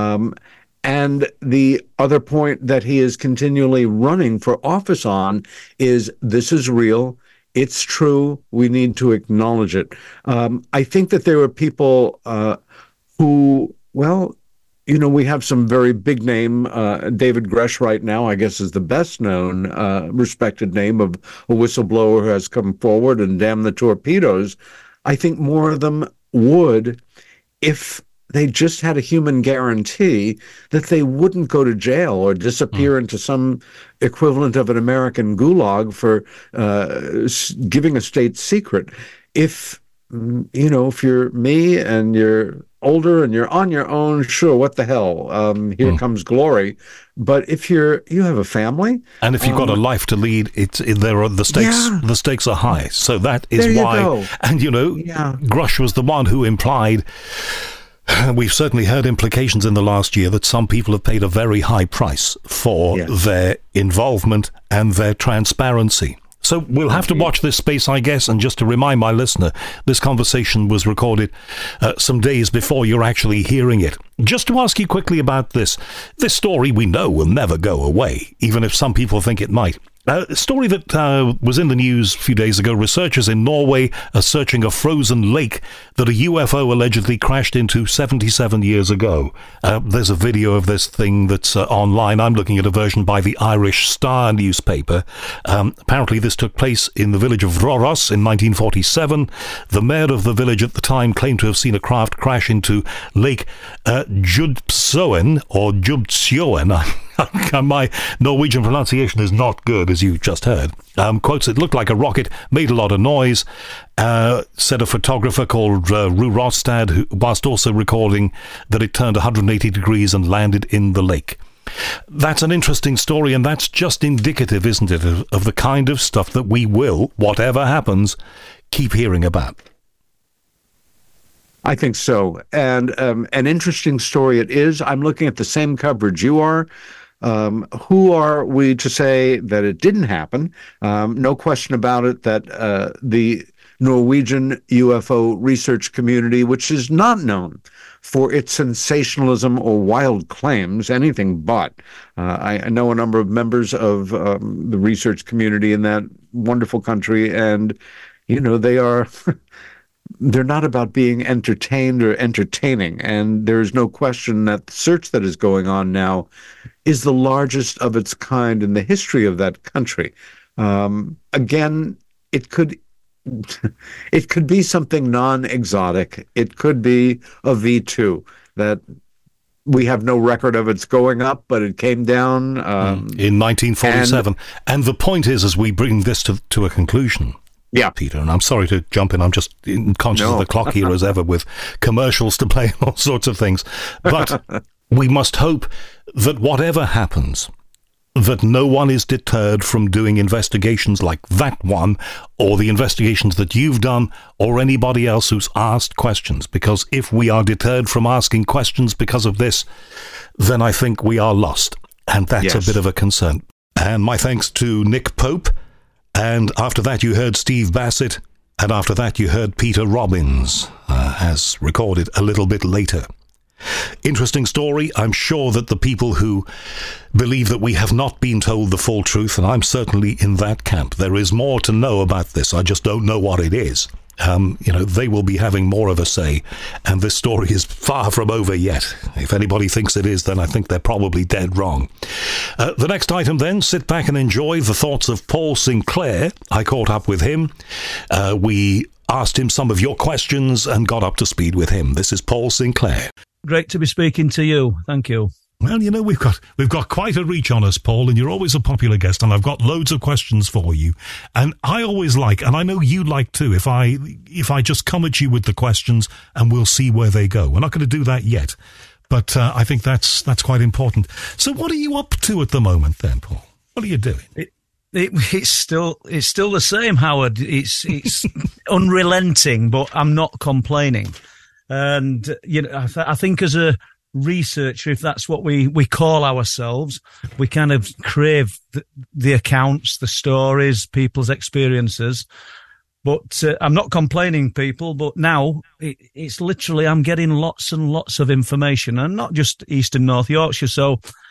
And the other point that he is continually running for office on is, this is real. It's true. We need to acknowledge it. I think that there were people who, well, we have some very big name. David Gresh right now, I guess, is the best known, respected name of a whistleblower who has come forward and damn the torpedoes. I think more of them would if they just had a human guarantee that they wouldn't go to jail or disappear into some equivalent of an American gulag for giving a state secret. If you're me and you're older and you're on your own, sure, what the hell? Here comes glory. But if you have a family, and if you've got a life to lead, the stakes. Yeah. The stakes are high. So that is why. Go. And Grush was the one who implied. We've certainly heard implications in the last year that some people have paid a very high price for their involvement and their transparency. So we'll have to watch this space, I guess. And just to remind my listener, this conversation was recorded some days before you're actually hearing it. Just to ask you quickly about this story we know will never go away, even if some people think it might. A story that was in the news a few days ago. Researchers in Norway are searching a frozen lake that a UFO allegedly crashed into 77 years ago. There's a video of this thing that's online. I'm looking at a version by the Irish Star newspaper. Apparently this took place in the village of Røros in 1947. The mayor of the village at the time claimed to have seen a craft crash into Lake Djupsøen or Djupsjøen. My Norwegian pronunciation is not good, as you just heard. Quotes, it looked like a rocket, made a lot of noise, said a photographer called Ru Rostad, who, whilst also recording that it turned 180 degrees and landed in the lake. That's an interesting story, and that's just indicative, isn't it, of the kind of stuff that we will, whatever happens, keep hearing about. I think so. And an interesting story it is. I'm looking at the same coverage you are. Who are we to say that it didn't happen? No question about it that the Norwegian UFO research community, which is not known for its sensationalism or wild claims, anything but. I know a number of members of the research community in that wonderful country, and, they are... They're not about being entertained or entertaining, and there is no question that the search that is going on now is the largest of its kind in the history of that country. Again, it could be something non-exotic. It could be a V2 that we have no record of it's going up, but it came down in 1947. And the point is, as we bring this to a conclusion. Yeah, Peter, and I'm sorry to jump in. I'm just conscious of the clock here as ever with commercials to play and all sorts of things. But we must hope that whatever happens, that no one is deterred from doing investigations like that one or the investigations that you've done or anybody else who's asked questions. Because if we are deterred from asking questions because of this, then I think we are lost. And that's a bit of a concern. And my thanks to Nick Pope. And after that, you heard Steve Bassett. And after that, you heard Peter Robbins, as recorded a little bit later. Interesting story. I'm sure that the people who believe that we have not been told the full truth, and I'm certainly in that camp, there is more to know about this. I just don't know what it is. They will be having more of a say, and this story is far from over yet. If anybody thinks it is, then I think they're probably dead wrong. The next item then, sit back and enjoy the thoughts of Paul Sinclair. I caught up with him. We asked him some of your questions and got up to speed with him. This is Paul Sinclair. Great to be speaking to you. Thank you. Well, we've got quite a reach on us, Paul, and you're always a popular guest, and I've got loads of questions for you. And I always like, and I know you like too, if I just come at you with the questions and we'll see where they go. We're not going to do that yet, but I think that's quite important. So what are you up to at the moment then, Paul? What are you doing? It's still the same, Howard. It's unrelenting, but I'm not complaining. And, I think as a researcher, if that's what we call ourselves, we kind of crave the accounts, the stories, people's experiences. But I'm not complaining, people, but now it's literally I'm getting lots and lots of information, and not just East and North Yorkshire. So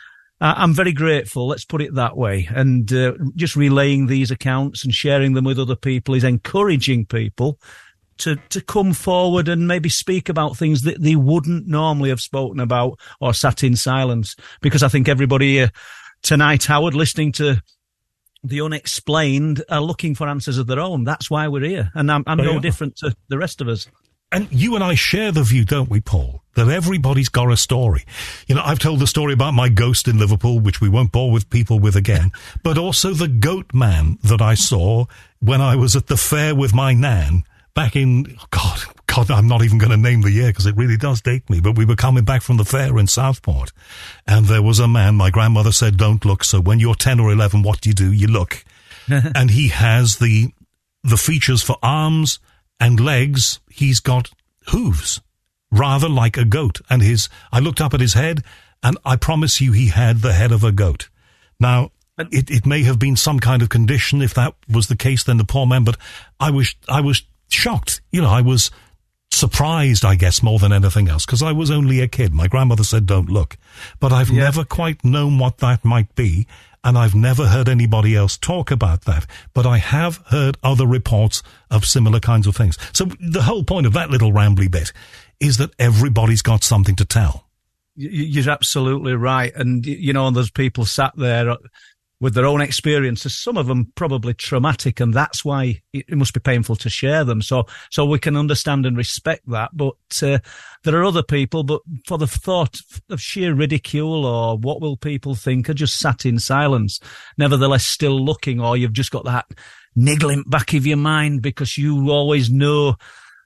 I'm very grateful, let's put it that way. And just relaying these accounts and sharing them with other people is encouraging people to come forward and maybe speak about things that they wouldn't normally have spoken about or sat in silence. Because I think everybody here tonight, Howard, listening to The Unexplained, are looking for answers of their own. That's why we're here. And I'm no different to the rest of us. And you and I share the view, don't we, Paul, that everybody's got a story. You know, I've told the story about my ghost in Liverpool, which we won't bore with people with again, but also the goat man that I saw when I was at the fair with my nan back in, God, I'm not even going to name the year because it really does date me, but we were coming back from the fair in Southport, and there was a man, my grandmother said, don't look, so when you're 10 or 11, what do? You look. And he has the features for arms and legs. He's got hooves, rather like a goat. And I looked up at his head, and I promise you he had the head of a goat. Now, it may have been some kind of condition. If that was the case, then the poor man, but I was shocked. You know, I was surprised, I guess, more than anything else, because I was only a kid. My grandmother said, don't look. But I've never quite known what that might be. And I've never heard anybody else talk about that. But I have heard other reports of similar kinds of things. So the whole point of that little rambly bit is that everybody's got something to tell. You're absolutely right. And, you know, there's people sat there with their own experiences, some of them probably traumatic, and that's why it must be painful to share them. So we can understand and respect that. But there are other people, but for the thought of sheer ridicule or what will people think, are just sat in silence, nevertheless still looking, or you've just got that niggling back of your mind because you always know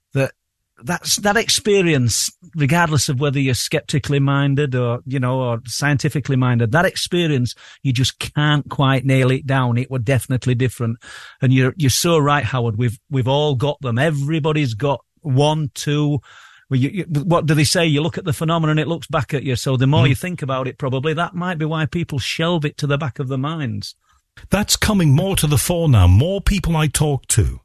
that experience, regardless of whether you're skeptically minded or, you know, or scientifically minded, that experience, you just can't quite nail it down. It was definitely different. And you're so right, Howard. We've all got them. Everybody's got one, two. What do they say? You look at the phenomenon, it looks back at you. So the more you think about it, probably that might be why people shelve it to the back of their minds. That's coming more to the fore now. More people I talk to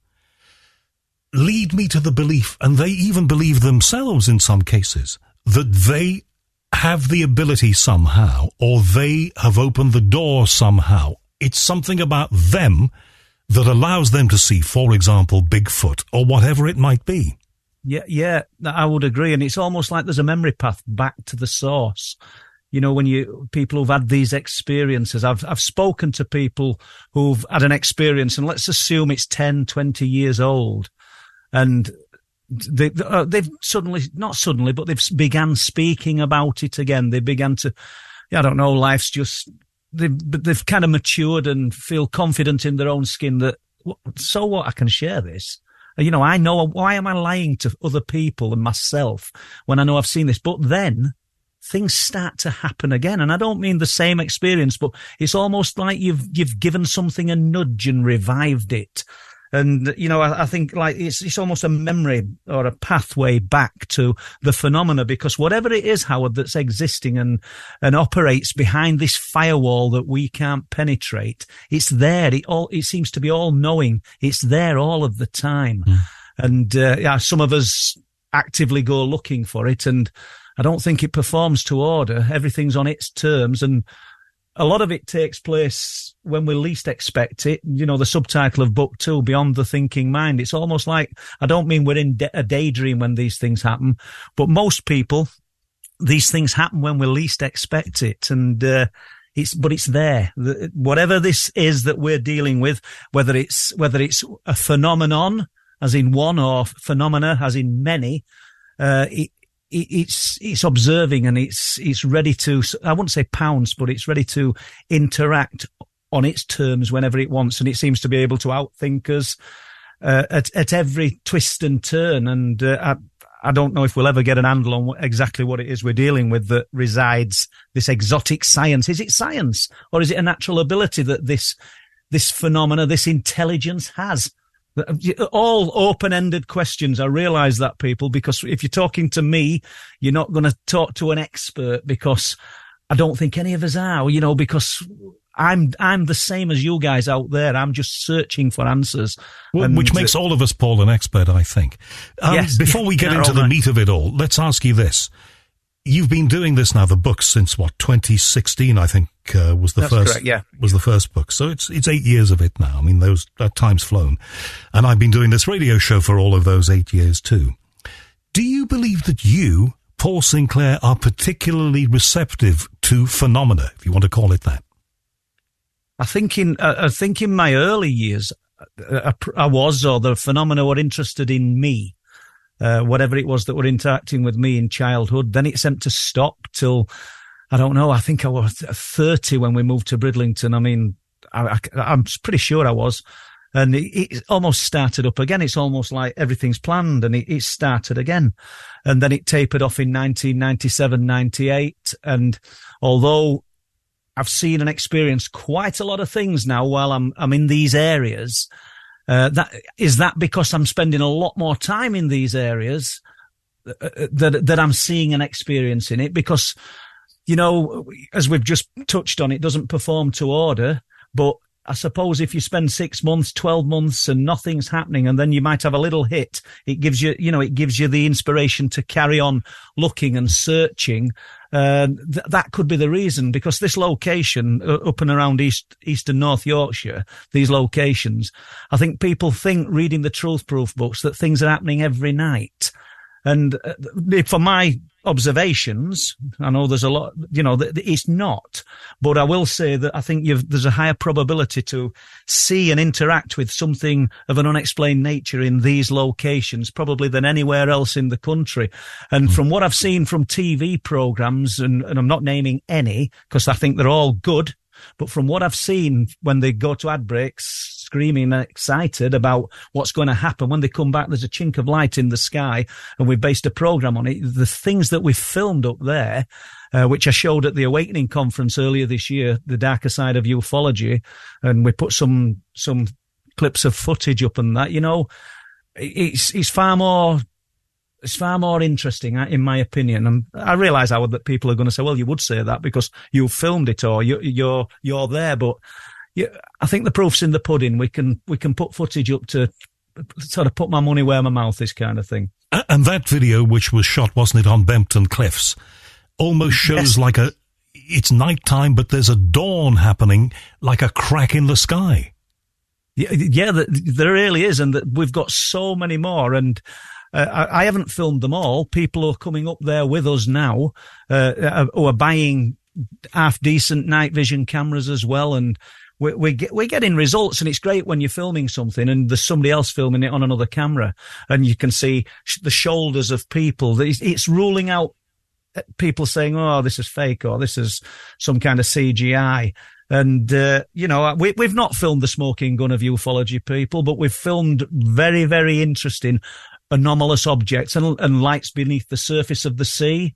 lead me to the belief, and they even believe themselves in some cases, that they have the ability somehow, or they have opened the door somehow. It's something about them that allows them to see, for example, Bigfoot, or whatever it might be. Yeah, I would agree. And it's almost like there's a memory path back to the source. You know, when people who've had these experiences, I've spoken to people who've had an experience, and let's assume it's 10, 20 years old. And they've not suddenly, but they've began speaking about it again. They began to, I don't know, life's just, they've kind of matured and feel confident in their own skin that, so what, I can share this. You know, I know, why am I lying to other people and myself when I know I've seen this? But then things start to happen again. And I don't mean the same experience, but it's almost like you've given something a nudge and revived it. And, you know, I think like it's almost a memory or a pathway back to the phenomena, because whatever it is, Howard, that's existing and operates behind this firewall that we can't penetrate, it's there. It seems to be all knowing. It's there all of the time. And, some of us actively go looking for it, and I don't think it performs to order. Everything's on its terms, and a lot of it takes place when we least expect it. You know, the subtitle of book 2, Beyond the Thinking Mind. It's almost like, I don't mean we're in a daydream when these things happen, but most people, these things happen when we least expect it. And, it's there. Whatever this is that we're dealing with, whether it's a phenomenon, as in one, or phenomena, as in many, it's observing, and it's ready to, I wouldn't say pounce, but it's ready to interact on its terms whenever it wants. And it seems to be able to outthink us at every twist and turn. And I don't know if we'll ever get an handle on exactly what it is we're dealing with that resides this exotic science. Is it science, or is it a natural ability that this phenomena, this intelligence has? All open-ended questions. I realize that, people, because if you're talking to me, you're not going to talk to an expert, because I don't think any of us are, you know, because I'm the same as you guys out there. I'm just searching for answers. Which makes all of us, Paul, an expert, I think. Yes, before we get into the meat of it all, let's ask you this. you've been doing this now, the book, since 2016, I think, was the That's first. correct, yeah. Was the first book. So it's 8 years of it now. I mean, that time's flown. And I've been doing this radio show for all of those 8 years too. Do you believe that you, Paul Sinclair, are particularly receptive to phenomena, if you want to call it that? I think in my early years, I was, or the phenomena were interested in me, whatever it was that were interacting with me in childhood. Then it seemed to stop till, I don't know, I think I was 30 when we moved to Bridlington. I mean, I'm pretty sure I was. And it almost started up again. It's almost like everything's planned, and it started again. And then it tapered off in 1997, 98. And although I've seen and experienced quite a lot of things now while I'm in these areas, that because I'm spending a lot more time in these areas that I'm seeing and experiencing it. Because, you know, as we've just touched on, it doesn't perform to order, but I suppose if you spend 6 months, 12 months and nothing's happening, and then you might have a little hit, it gives you the inspiration to carry on looking and searching. That could be the reason, because this location up and around East and North Yorkshire, these locations, I think people think, reading the Truth Proof books, that things are happening every night. And for my observations, I know there's a lot, it's not, but I will say that I think there's a higher probability to see and interact with something of an unexplained nature in these locations, probably than anywhere else in the country. And from what I've seen from TV programs, and I'm not naming any because I think they're all good, but from what I've seen when they go to ad breaks, screaming and excited about what's going to happen, when they come back, there's a chink of light in the sky, and we've based a program on it. The things that we've filmed up there, which I showed at the Awakening conference earlier this year, the darker side of ufology, and we put some clips of footage up and that, it's far more interesting, in my opinion. And I realise, Howard, that people are going to say, well, you would say that because you filmed it or you're there. But I think the proof's in the pudding. We can put footage up to sort of put my money where my mouth is, kind of thing. And that video, which was shot, wasn't it, on Bempton Cliffs, almost shows like it's nighttime, but there's a dawn happening, like a crack in the sky. Yeah, there really is. And we've got so many more. And I haven't filmed them all. People are coming up there with us now, who are buying half-decent night vision cameras as well, and we're getting results. And it's great when you're filming something and there's somebody else filming it on another camera, and you can see the shoulders of people. It's ruling out people saying, "Oh, this is fake," or "This is some kind of CGI." And, we've not filmed the smoking gun of ufology, people, but we've filmed very, very interesting anomalous objects and lights beneath the surface of the sea.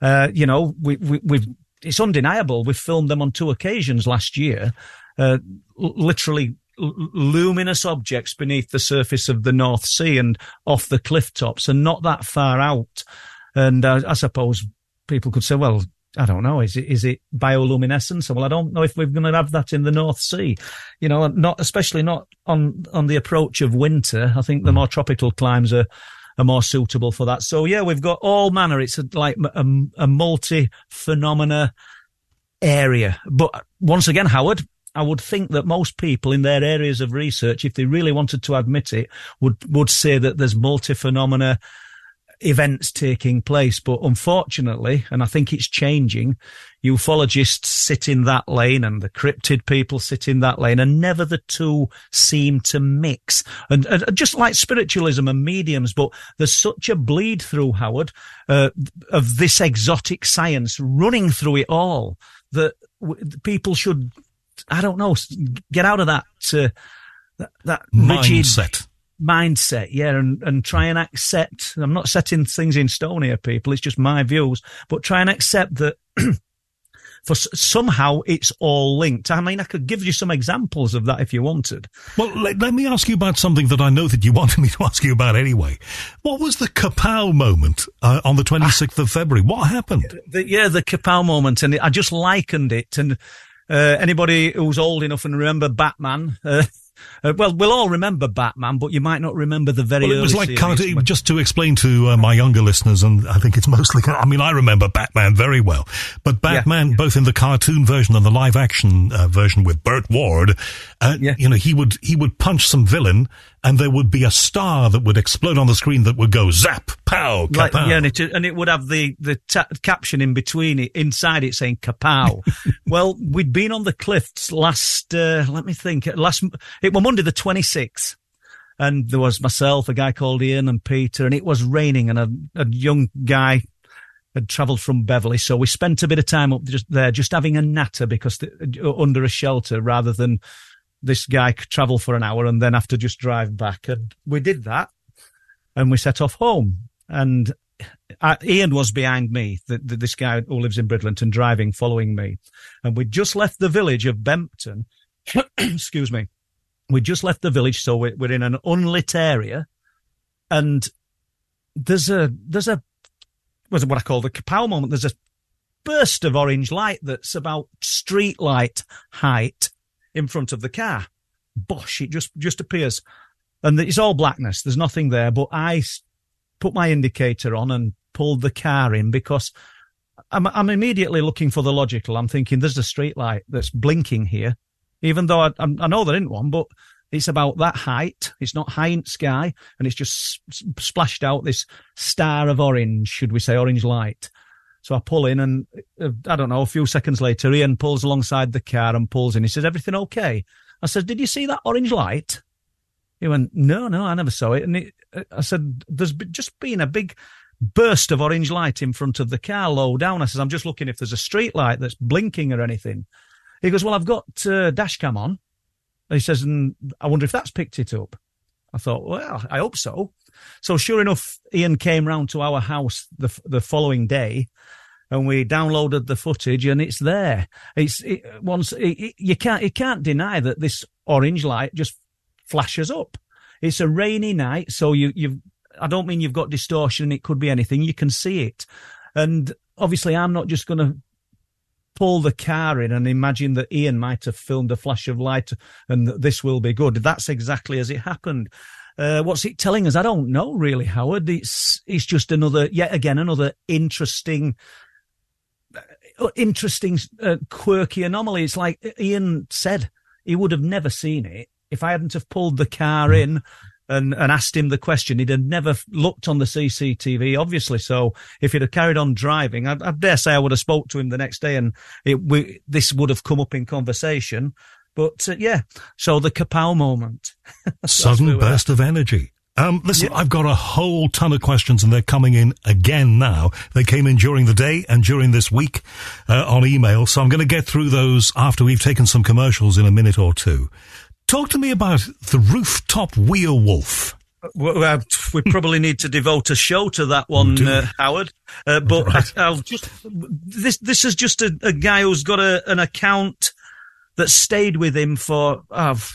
It's undeniable. We've filmed them on 2 occasions last year, literally luminous objects beneath the surface of the North Sea and off the cliff tops, and not that far out. And I suppose people could say, well, I don't know, is it bioluminescence? Well, I don't know if we're going to have that in the North Sea, especially not on the approach of winter. I think the more tropical climes are more suitable for that. So yeah, we've got all manner. It's like a multi-phenomena area. But once again, Howard, I would think that most people in their areas of research, if they really wanted to admit it, would say that there's multi-phenomena events taking place. But unfortunately, and I think it's changing, ufologists sit in that lane and the cryptid people sit in that lane, and never the two seem to mix. And just like spiritualism and mediums, but there's such a bleed through, Howard, of this exotic science running through it all, that people should, I don't know, get out of that rigid mindset, yeah, and try and accept. I'm not setting things in stone here, people. It's just my views, but try and accept that for somehow it's all linked. I mean, I could give you some examples of that if you wanted. Well, let me ask you about something that I know that you wanted me to ask you about anyway. What was the Kapow moment on the 26th of February? What happened? The Kapow moment, and I just likened it. And anybody who's old enough and remember Batman, Well, we'll all remember Batman, but you might not remember the very early It was like series. just to explain to my younger listeners, and I think it's mostly, I remember Batman very well, but Batman, both in the cartoon version and the live action version with Burt Ward, he would punch some villain, and there would be a star that would explode on the screen that would go zap, pow, kapow. And it would have the caption in between it, inside it saying kapow. Well, we'd been on the cliffs last, it was Monday the 26th. And there was myself, a guy called Ian, and Peter, and it was raining, and a young guy had travelled from Beverley. So we spent a bit of time up just having a natter under a shelter, rather than this guy could travel for an hour and then have to just drive back. And we did that, and we set off home. And Ian was behind me, this guy who lives in Bridlington, driving, following me. And we just left the village of Bempton. Excuse me. We just left the village, so we're in an unlit area. And there's what I call the kapow moment. There's a burst of orange light that's about street light height in front of the car. Bosh, it just appears. And it's all blackness. There's nothing there. But I put my indicator on and pulled the car in, because I'm immediately looking for the logical. I'm thinking there's a street light that's blinking here, even though I know there isn't one, but it's about that height. It's not high in the sky, and it's just splashed out this star of orange, should we say, orange light. So I pull in, and I don't know, a few seconds later, Ian pulls alongside the car and pulls in. He says, "Everything okay?" I said, "Did you see that orange light?" He went, No, I never saw it. And I said, "There's just been a big burst of orange light in front of the car low down." I said, "I'm just looking if there's a street light that's blinking or anything." He goes, "Well, I've got dash cam on." He says, "And I wonder if that's picked it up." I thought, well, I hope so. So sure enough, Ian came round to our house the following day, and we downloaded the footage, and it's there. You can't deny that this orange light just flashes up. It's a rainy night, so I don't mean you've got distortion. It could be anything. You can see it, and obviously, I'm not just going to pull the car in and imagine that Ian might have filmed a flash of light and that this will be good. That's exactly as it happened. What's it telling us? I don't know, really, Howard. It's just another interesting, quirky anomaly. It's like Ian said, he would have never seen it if I hadn't have pulled the car in and asked him the question. He'd have never looked on the CCTV, obviously. So if he'd have carried on driving, I dare say I would have spoke to him the next day, and this would have come up in conversation. But so the kapow moment. Sudden burst of energy. Listen, I've got a whole ton of questions, and they're coming in again now. They came in during the day and during this week on email, so I'm going to get through those after we've taken some commercials in a minute or two. Talk to me about the rooftop Wehrwolf. Well, we probably need to devote a show to that one, Howard. But right. This is just a guy who's got an account that stayed with him from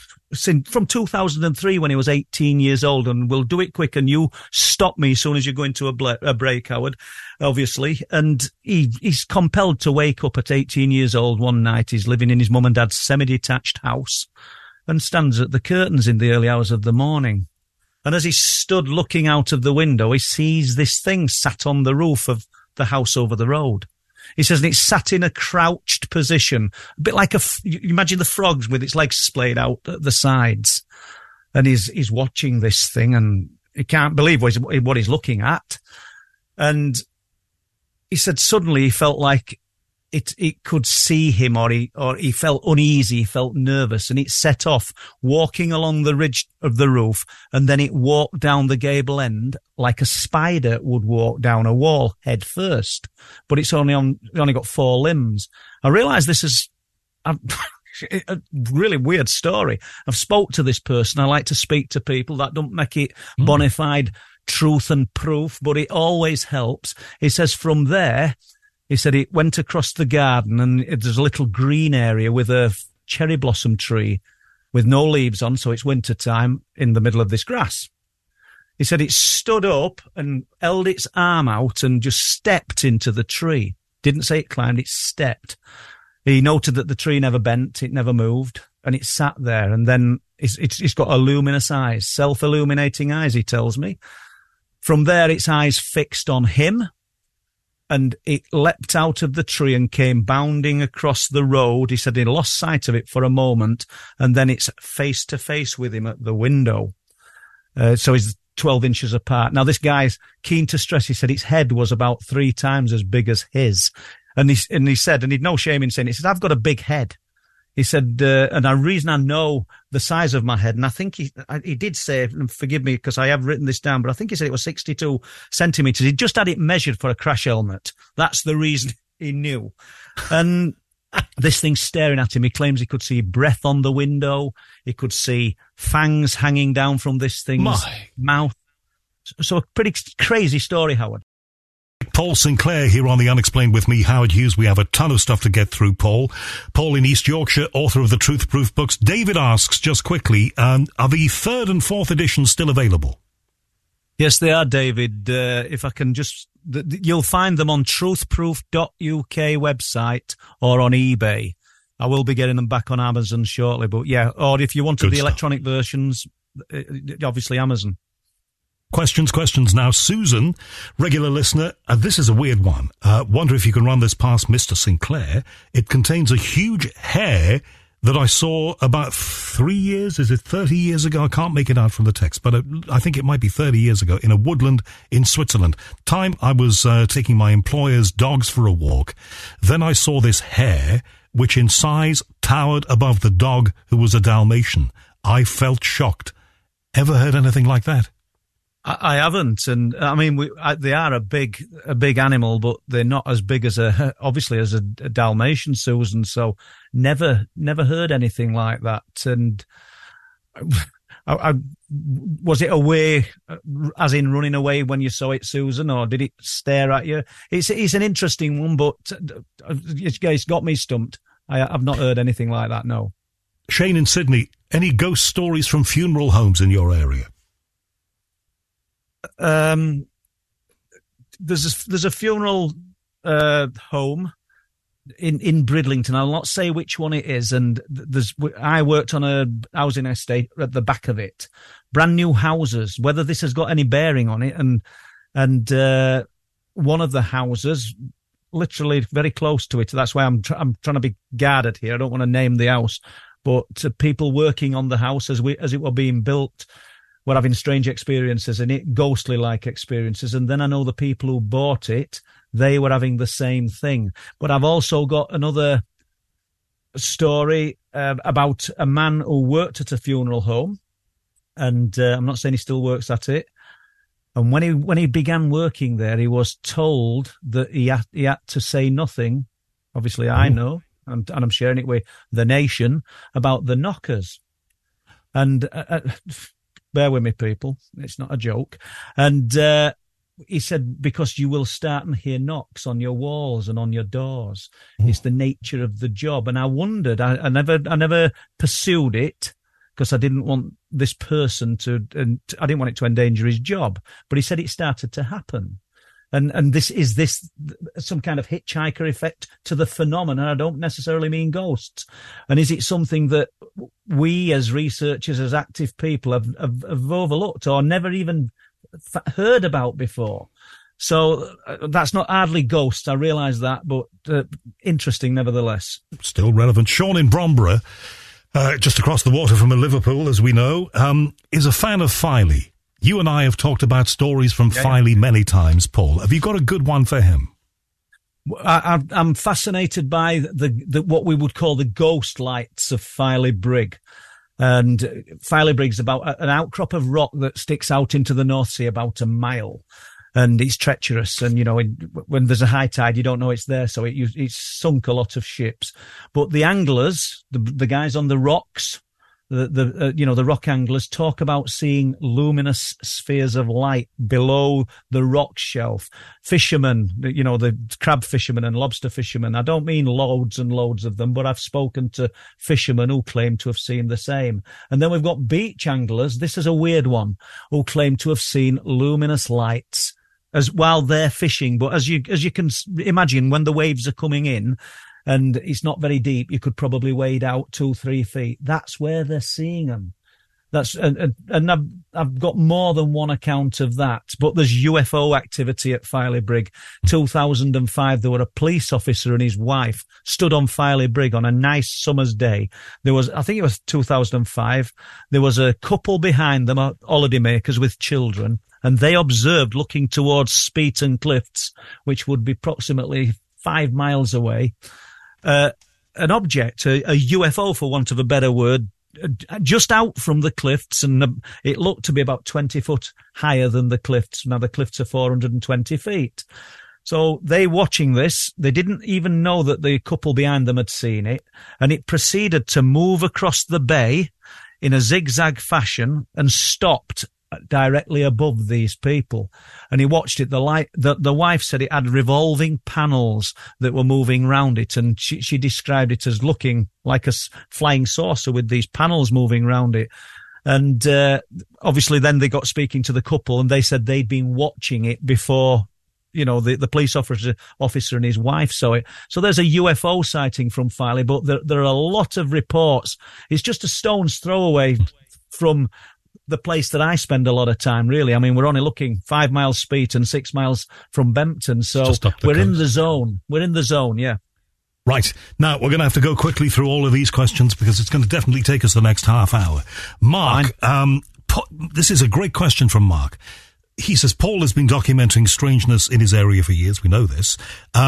2003 when he was 18 years old. And we'll do it quick, and you stop me as soon as you go into a break, Howard, obviously. And he's compelled to wake up at 18 years old one night. He's living in his mum and dad's semi-detached house, and stands at the curtains in the early hours of the morning. And as he stood looking out of the window, he sees this thing sat on the roof of the house over the road. He says, and it's sat in a crouched position, a bit like you imagine the frogs with its legs splayed out at the sides. And he's watching this thing, and he can't believe what he's looking at. And he said suddenly he felt like it could see him, or he felt uneasy, he felt nervous, and it set off walking along the ridge of the roof, and then it walked down the gable end like a spider would walk down a wall head first. But it's only got 4 limbs. I realise this is a really weird story. I've spoke to this person. I like to speak to people. That don't make it bona fide truth and proof, but it always helps. He says from there, he said it went across the garden, and there's a little green area with a cherry blossom tree with no leaves on, so it's winter time, in the middle of this grass. He said it stood up and held its arm out and just stepped into the tree. Didn't say it climbed, it stepped. He noted that the tree never bent, it never moved. and it sat there, and then it's got a luminous eyes, self-illuminating eyes, he tells me. From there, its eyes fixed on him, and it leapt out of the tree and came bounding across the road. He said he lost sight of it for a moment, and then it's face to face with him at the window. So he's 12 inches apart. Now, this guy's keen to stress, he said its head was about 3 times as big as his. And he said, and he'd no shame in saying it, he said, I've got a big head. He said, and the reason I know the size of my head, and I think he did say, and forgive me because I have written this down, but I think he said it was 62 centimetres. He just had it measured for a crash helmet. That's the reason he knew. And this thing's staring at him. He claims he could see breath on the window. He could see fangs hanging down from this thing's mouth. So a pretty crazy story, Howard. Paul Sinclair here on The Unexplained with me, Howard Hughes. We have a ton of stuff to get through, Paul. Paul in East Yorkshire, author of the Truth Proof books. David asks, just quickly, are the 3rd and 4th editions still available? Yes, they are, David. If I can just... You'll find them on truthproof.uk website or on eBay. I will be getting them back on Amazon shortly, but yeah, or if you wanted the electronic versions, obviously Amazon. Questions now. Susan, regular listener, this is a weird one. Wonder if you can run this past Mr. Sinclair. It contains a huge hair that I saw about 30 years ago? I can't make it out from the text, but I think it might be 30 years ago in a woodland in Switzerland. Time I was taking my employer's dogs for a walk. Then I saw this hare, which in size towered above the dog, who was a Dalmatian. I felt shocked. Ever heard anything like that? I haven't, and I mean they are a big animal, but they're not as big as obviously as a Dalmatian, Susan. So never heard anything like that. And was it away, as in running away when you saw it, Susan, or did it stare at you? It's an interesting one, but it's got me stumped. I've not heard anything like that. No. Shane in Sydney, any ghost stories from funeral homes in your area? There's a funeral home in Bridlington. I'll not say which one it is. And I worked on a housing estate at the back of it, brand new houses. Whether this has got any bearing on it, and one of the houses, literally very close to it. That's why I'm trying to be guarded here. I don't want to name the house, but people working on the house as it were being built were having strange experiences and ghostly-like experiences. And then I know the people who bought it, they were having the same thing. But I've also got another story about a man who worked at a funeral home, and I'm not saying he still works at it. And when he began working there, he was told that he had to say nothing. Obviously, I know, and I'm sharing it with the nation, about the knockers. And bear with me, people. It's not a joke. And he said, because you will start and hear knocks on your walls and on your doors. It's the nature of the job. And I wondered, I never pursued it because I didn't want this person I didn't want it to endanger his job. But he said it started to happen. And is this some kind of hitchhiker effect to the phenomenon? I don't necessarily mean ghosts. And is it something that we as researchers, as active people have overlooked or never even heard about before? So that's not hardly ghosts, I realise that, but interesting nevertheless. Still relevant. Sean in Bromborough, just across the water from Liverpool, as we know, is a fan of Filey. You and I have talked about stories from Filey many times, Paul. Have you got a good one for him? I'm fascinated by the what we would call the ghost lights of Filey Brig. And Filey Brig's about an outcrop of rock that sticks out into the North Sea about a mile. And it's treacherous. And, when there's a high tide, you don't know it's there. So it's sunk a lot of ships. But the anglers, the guys on the rocks, the rock anglers talk about seeing luminous spheres of light below the rock shelf. Fishermen, the crab fishermen and lobster fishermen. I don't mean loads and loads of them, but I've spoken to fishermen who claim to have seen the same. And then we've got beach anglers. This is a weird one, who claim to have seen luminous lights while they're fishing. But as you can imagine, when the waves are coming in, and it's not very deep. You could probably wade out 2-3 feet. That's where they're seeing them. And I've got more than one account of that, but there's UFO activity at Filey Brig. 2005, there were a police officer and his wife stood on Filey Brig on a nice summer's day. I think it was 2005, there was a couple behind them, holidaymakers with children, and they observed, looking towards Speeton Cliffs, which would be approximately 5 miles away, an object, a UFO for want of a better word, just out from the cliffs, and it looked to be about 20 foot higher than the cliffs. Now the cliffs are 420 feet. So they watching this, they didn't even know that the couple behind them had seen it, and it proceeded to move across the bay in a zigzag fashion and stopped directly above these people. And he watched it. The wife said it had revolving panels that were moving round it, and she described it as looking like a flying saucer with these panels moving round it. And obviously then they got speaking to the couple, and they said they'd been watching it before, the police officer and his wife saw it. So there's a UFO sighting from Filey, but there are a lot of reports. It's just a stone's throw away from the place that I spend a lot of time, really. I mean, we're only looking 5 miles Speeton and 6 miles from Bempton. So we're in the zone. We're in the zone, yeah. Right. Now, we're going to have to go quickly through all of these questions because it's going to definitely take us the next half hour. Mark, this is a great question from Mark. He says, Paul has been documenting strangeness in his area for years. We know this.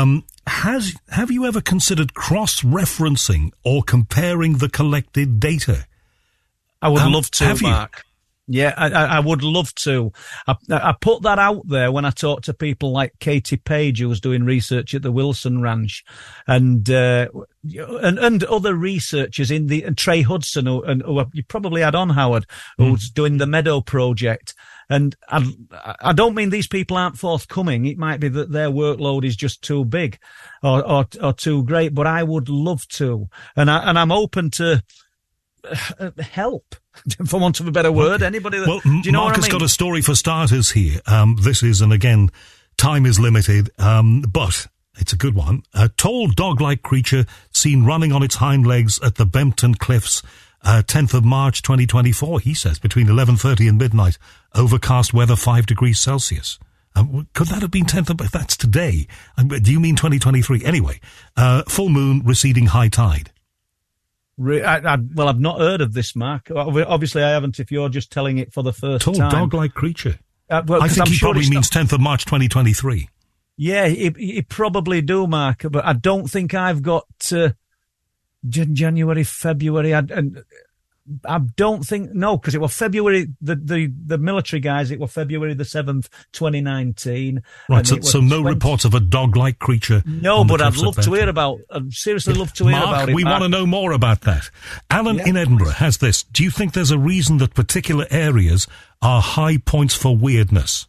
Have you ever considered cross-referencing or comparing the collected data? I would love to, Mark. Yeah, I would love to. I put that out there when I talked to people like Katie Page, who was doing research at the Wilson Ranch, and other researchers and Trey Hudson, who you probably had on, Howard, who's doing the Meadow Project. And I don't mean these people aren't forthcoming. It might be that their workload is just too big or too great, but I would love to. And I'm open to help, for want of a better word. Anybody that, well, do you know Mark what I has mean? got a story for starters here. This is, and again, time is limited, but it's a good one. A tall dog-like creature seen running on its hind legs at the Bempton Cliffs, 10th of March 2024, he says, between 11:30 and midnight. Overcast weather, 5 degrees Celsius. Could that have been 10th of, that's today. Do you mean 2023? Anyway, full moon, receding high tide. Well, I've not heard of this, Mark. Obviously, I haven't, if you're just telling it for the first time. Tall dog-like creature. Well, I think he probably means 10th of March 2023. Yeah, he probably do, Mark, but I don't think I've got January, February. I don't think, no, because it was February, the military guys, it was February the 7th, 2019. Right, so no reports of a dog-like creature. No, but I'd love to hear I'd seriously love to hear about it. We want to know more about that. Alan in Edinburgh has this. Do you think there's a reason that particular areas are high points for weirdness?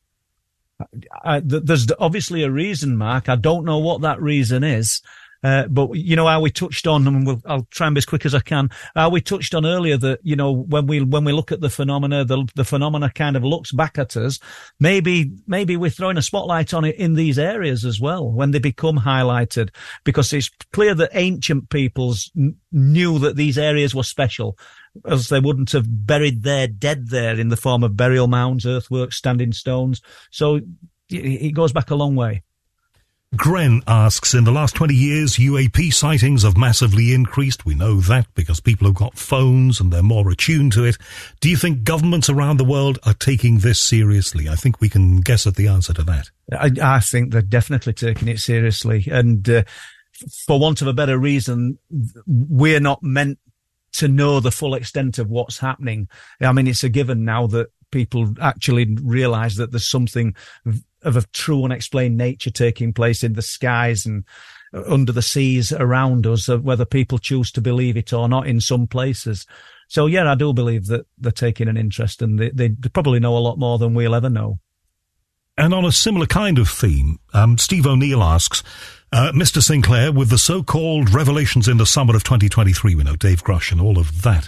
There's obviously a reason, Mark. I don't know what that reason is. But you know how we touched on, and I'll try and be as quick as I can. We touched on earlier that, you know, when we look at the phenomena, the phenomena kind of looks back at us. Maybe we're throwing a spotlight on it in these areas as well when they become highlighted, because it's clear that ancient peoples knew that these areas were special, as they wouldn't have buried their dead there in the form of burial mounds, earthworks, standing stones. So it goes back a long way. Gren asks, in the last 20 years, UAP sightings have massively increased. We know that because people have got phones and they're more attuned to it. Do you think governments around the world are taking this seriously? I think we can guess at the answer to that. I think they're definitely taking it seriously. And for want of a better reason, we're not meant to know the full extent of what's happening. I mean, it's a given now that people actually realise that there's something of a true unexplained nature taking place in the skies and under the seas around us, whether people choose to believe it or not in some places. So, yeah, I do believe that they're taking an interest, and they probably know a lot more than we'll ever know. And on a similar kind of theme, Steve O'Neill asks, Mr. Sinclair, with the so-called revelations in the summer of 2023, we know Dave Grush and all of that,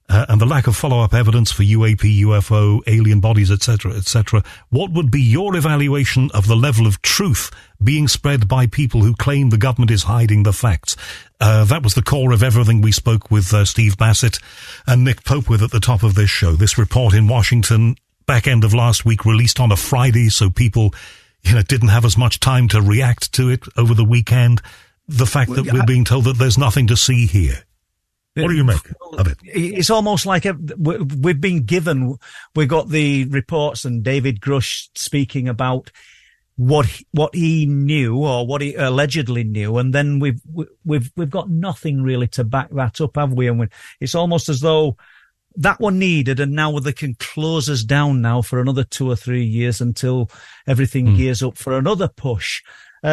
and the lack of follow-up evidence for UAP, UFO, alien bodies, etc., etc., what would be your evaluation of the level of truth being spread by people who claim the government is hiding the facts? That was the core of everything we spoke with Steve Bassett and Nick Pope with at the top of this show. This report in Washington, back end of last week, released on a Friday, so people, didn't have as much time to react to it over the weekend. The fact that we're being told that there's nothing to see here. What do you make of it? It's almost like we've been given, we got the reports and David Grush speaking about what he knew or what he allegedly knew, and then we've got nothing really to back that up, have we? And it's almost as though that one needed, and now they can close us down now for another 2 or 3 years until everything gears up for another push.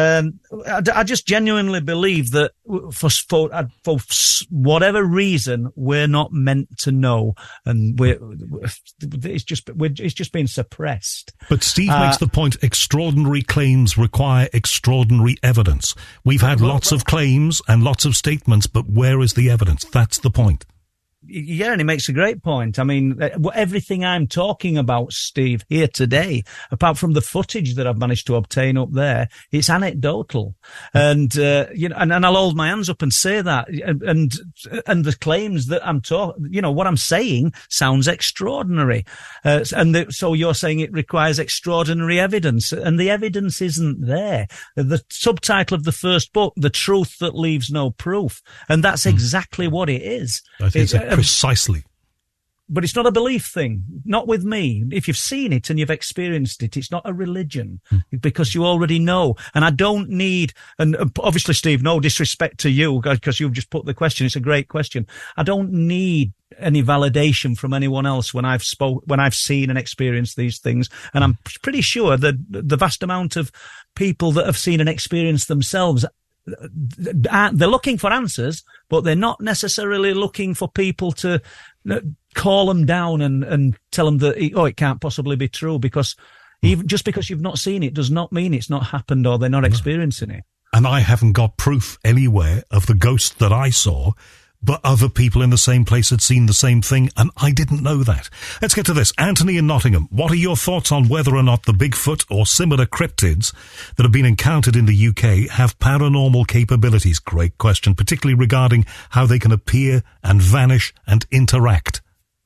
I just genuinely believe that for whatever reason, we're not meant to know, and it's just been suppressed. But Steve makes the point: extraordinary claims require extraordinary evidence. We've had lots of claims and lots of statements, but where is the evidence? That's the point. Yeah, and he makes a great point. I mean, everything I'm talking about, Steve, here today, apart from the footage that I've managed to obtain up there, it's anecdotal. And, and I'll hold my hands up and say that. And the claims that I'm talking, what I'm saying sounds extraordinary. So you're saying it requires extraordinary evidence, and the evidence isn't there. The subtitle of the first book, The Truth That Leaves No Proof. And that's exactly what it is. Precisely. But it's not a belief thing. Not with me. If you've seen it and you've experienced it, it's not a religion because you already know. And I don't need, and obviously, Steve, no disrespect to you because you've just put the question. It's a great question. I don't need any validation from anyone else when I've seen and experienced these things. And I'm pretty sure that the vast amount of people that have seen and experienced themselves, they're looking for answers, but they're not necessarily looking for people to call them down and tell them that, it can't possibly be true, because just because you've not seen it does not mean it's not happened or they're not experiencing it. And I haven't got proof anywhere of the ghost that I saw, but other people in the same place had seen the same thing, and I didn't know that. Let's get to this. Anthony in Nottingham, what are your thoughts on whether or not the Bigfoot or similar cryptids that have been encountered in the UK have paranormal capabilities? Great question, particularly regarding how they can appear and vanish and interact.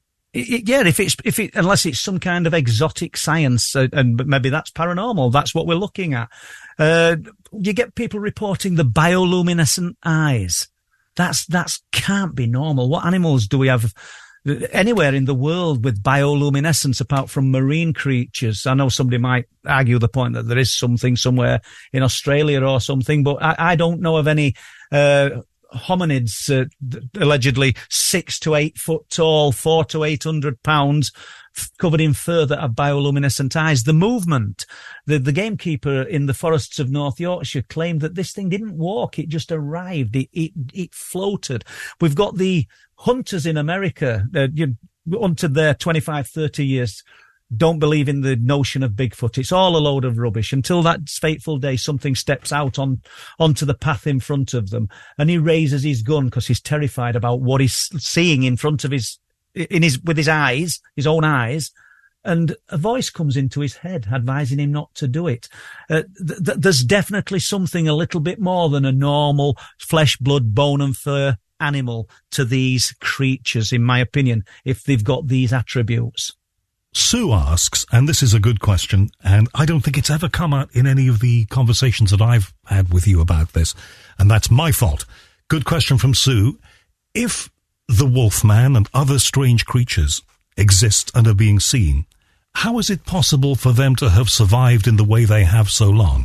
Unless it's some kind of exotic science, and maybe that's paranormal. That's what we're looking at. You get people reporting the bioluminescent eyes. That's can't be normal. What animals do we have anywhere in the world with bioluminescence apart from marine creatures? I know somebody might argue the point that there is something somewhere in Australia or something, but I don't know of any hominids allegedly 6 to 8 foot tall, 400 to 800 pounds, covered in fur that have bioluminescent eyes. The movement, the gamekeeper in the forests of North Yorkshire claimed that this thing didn't walk, it just arrived, it floated. We've got the hunters in America, hunted there 25, 30 years, don't believe in the notion of Bigfoot. It's all a load of rubbish until that fateful day something steps out onto the path in front of them and he raises his gun because he's terrified about what he's seeing in front of with his eyes, his own eyes, and a voice comes into his head advising him not to do it. There's definitely something a little bit more than a normal flesh, blood, bone and fur animal to these creatures, in my opinion, if they've got these attributes. Sue asks, and this is a good question, and I don't think it's ever come out in any of the conversations that I've had with you about this, and that's my fault. Good question from Sue. If the Wolfman and other strange creatures exist and are being seen, how is it possible for them to have survived in the way they have so long?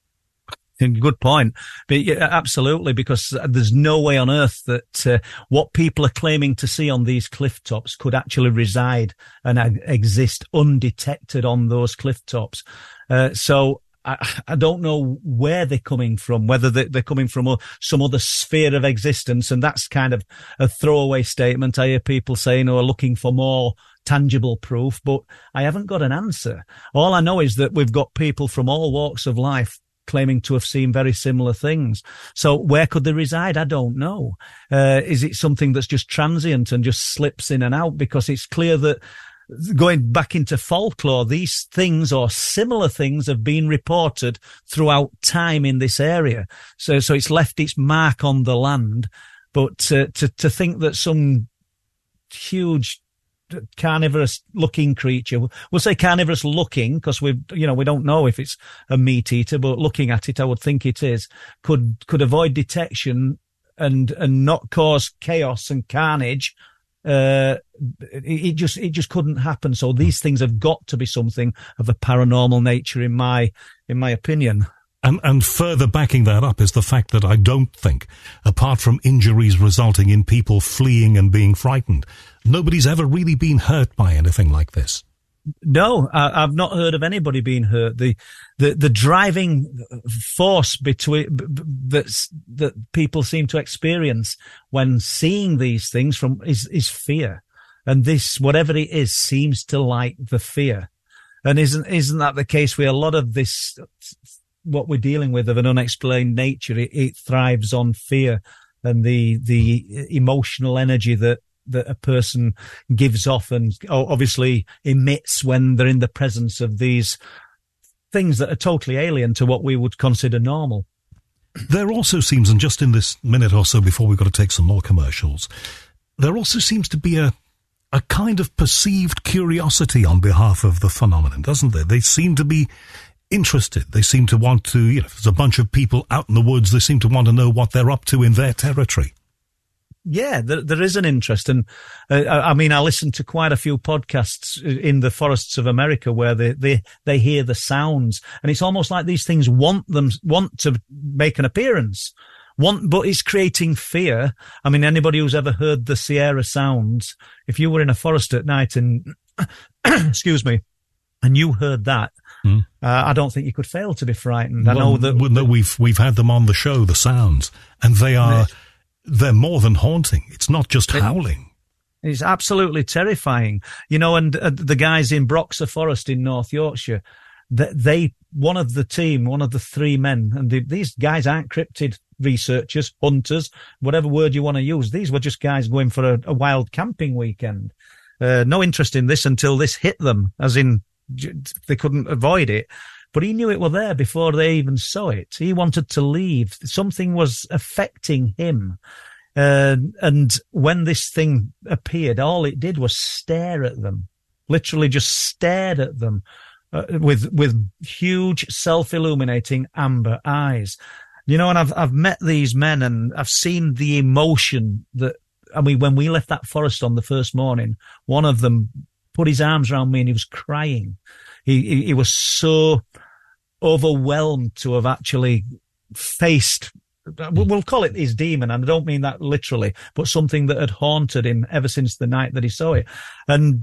Good point. But yeah, absolutely, because there's no way on earth that what people are claiming to see on these cliff tops could actually reside and exist undetected on those cliff tops. So I don't know where they're coming from, whether they're coming from some other sphere of existence. And that's kind of a throwaway statement. I hear people saying, looking for more tangible proof, but I haven't got an answer. All I know is that we've got people from all walks of life claiming to have seen very similar things. So where could they reside? I don't know. Is it something that's just transient and just slips in and out? Because it's clear that going back into folklore, these things or similar things have been reported throughout time in this area. So it's left its mark on the land. But to think that some huge carnivorous looking creature, we'll say carnivorous looking because we don't know if it's a meat eater, but looking at it, I would think it is, could avoid detection and not cause chaos and carnage. It just couldn't happen. So these things have got to be something of a paranormal nature, in my opinion. And further backing that up is the fact that I don't think, apart from injuries resulting in people fleeing and being frightened, nobody's ever really been hurt by anything like this. No, I've not heard of anybody being hurt. The driving force that people seem to experience when seeing these things is fear, and this, whatever it is, seems to light the fear. And isn't that the case with a lot of this? What we're dealing with of an unexplained nature, it thrives on fear and the emotional energy that a person gives off and obviously emits when they're in the presence of these things that are totally alien to what we would consider normal. There also seems, and just in this minute or so before we've got to take some more commercials, there also seems to be a kind of perceived curiosity on behalf of the phenomenon, doesn't there? They seem to be interested. They seem to want to, if there's a bunch of people out in the woods, they seem to want to know what they're up to in their territory. Yeah, there is an interest. And I listen to quite a few podcasts in the forests of America where they hear the sounds, and it's almost like these things want to make an appearance. But it's creating fear. I mean, anybody who's ever heard the Sierra sounds, if you were in a forest at night and, excuse me, and you heard that, I don't think you could fail to be frightened. I know that. No, we've had them on the show, the sounds, and they're more than haunting. It's not just howling. It's absolutely terrifying. And the guys in Broxer Forest in North Yorkshire, one of the three men, and these guys aren't cryptid researchers, hunters, whatever word you want to use. These were just guys going for a wild camping weekend. No interest in this until this hit them, as in they couldn't avoid it. But he knew it were there before they even saw it. He wanted to leave. Something was affecting him. And when this thing appeared, all it did was stare at them. Literally just stared at them with huge self-illuminating amber eyes. And I've met these men and I've seen the emotion when we left that forest on the first morning, one of them put his arms around me and he was crying. He was so overwhelmed to have actually faced, we'll call it his demon, and I don't mean that literally, but something that had haunted him ever since the night that he saw it. And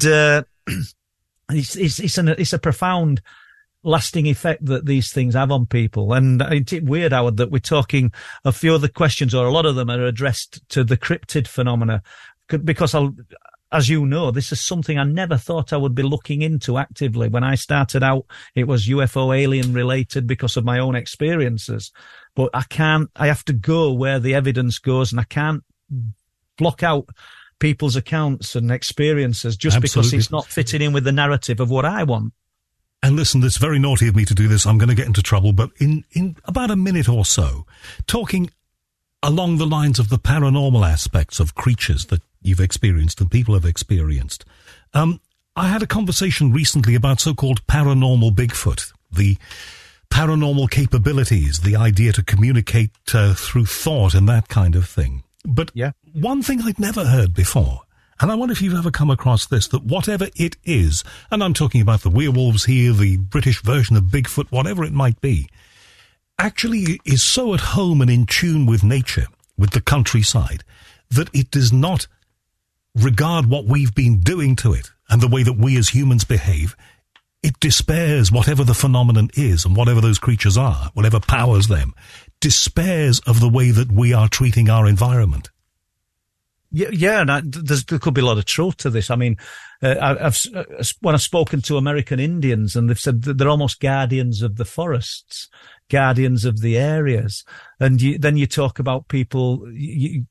it's a profound, lasting effect that these things have on people. And it's weird, Howard, that we're talking a few of the questions, or a lot of them, are addressed to the cryptid phenomena, because as you know, this is something I never thought I would be looking into actively. When I started out, it was UFO alien related because of my own experiences. But I have to go where the evidence goes, and I can't block out people's accounts and experiences just because it's not fitting in with the narrative of what I want. And listen, it's very naughty of me to do this. I'm going to get into trouble, but in about a minute or so, talking along the lines of the paranormal aspects of creatures that you've experienced and people have experienced. I had a conversation recently about so-called paranormal Bigfoot, the paranormal capabilities, the idea to communicate through thought and that kind of thing. But one thing I'd never heard before, and I wonder if you've ever come across this, that whatever it is, and I'm talking about the werewolves here, the British version of Bigfoot, whatever it might be, actually is so at home and in tune with nature, with the countryside, that it does not regard what we've been doing to it and the way that we as humans behave. It despairs whatever the phenomenon is and whatever those creatures are, whatever powers them, despairs of the way that we are treating our environment. Yeah, and there could be a lot of truth to this. I mean, when I've spoken to American Indians, and they've said that they're almost guardians of the forests, guardians of the areas. And then you talk about people, with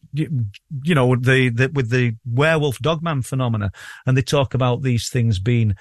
the werewolf dogman phenomena, and they talk about these things being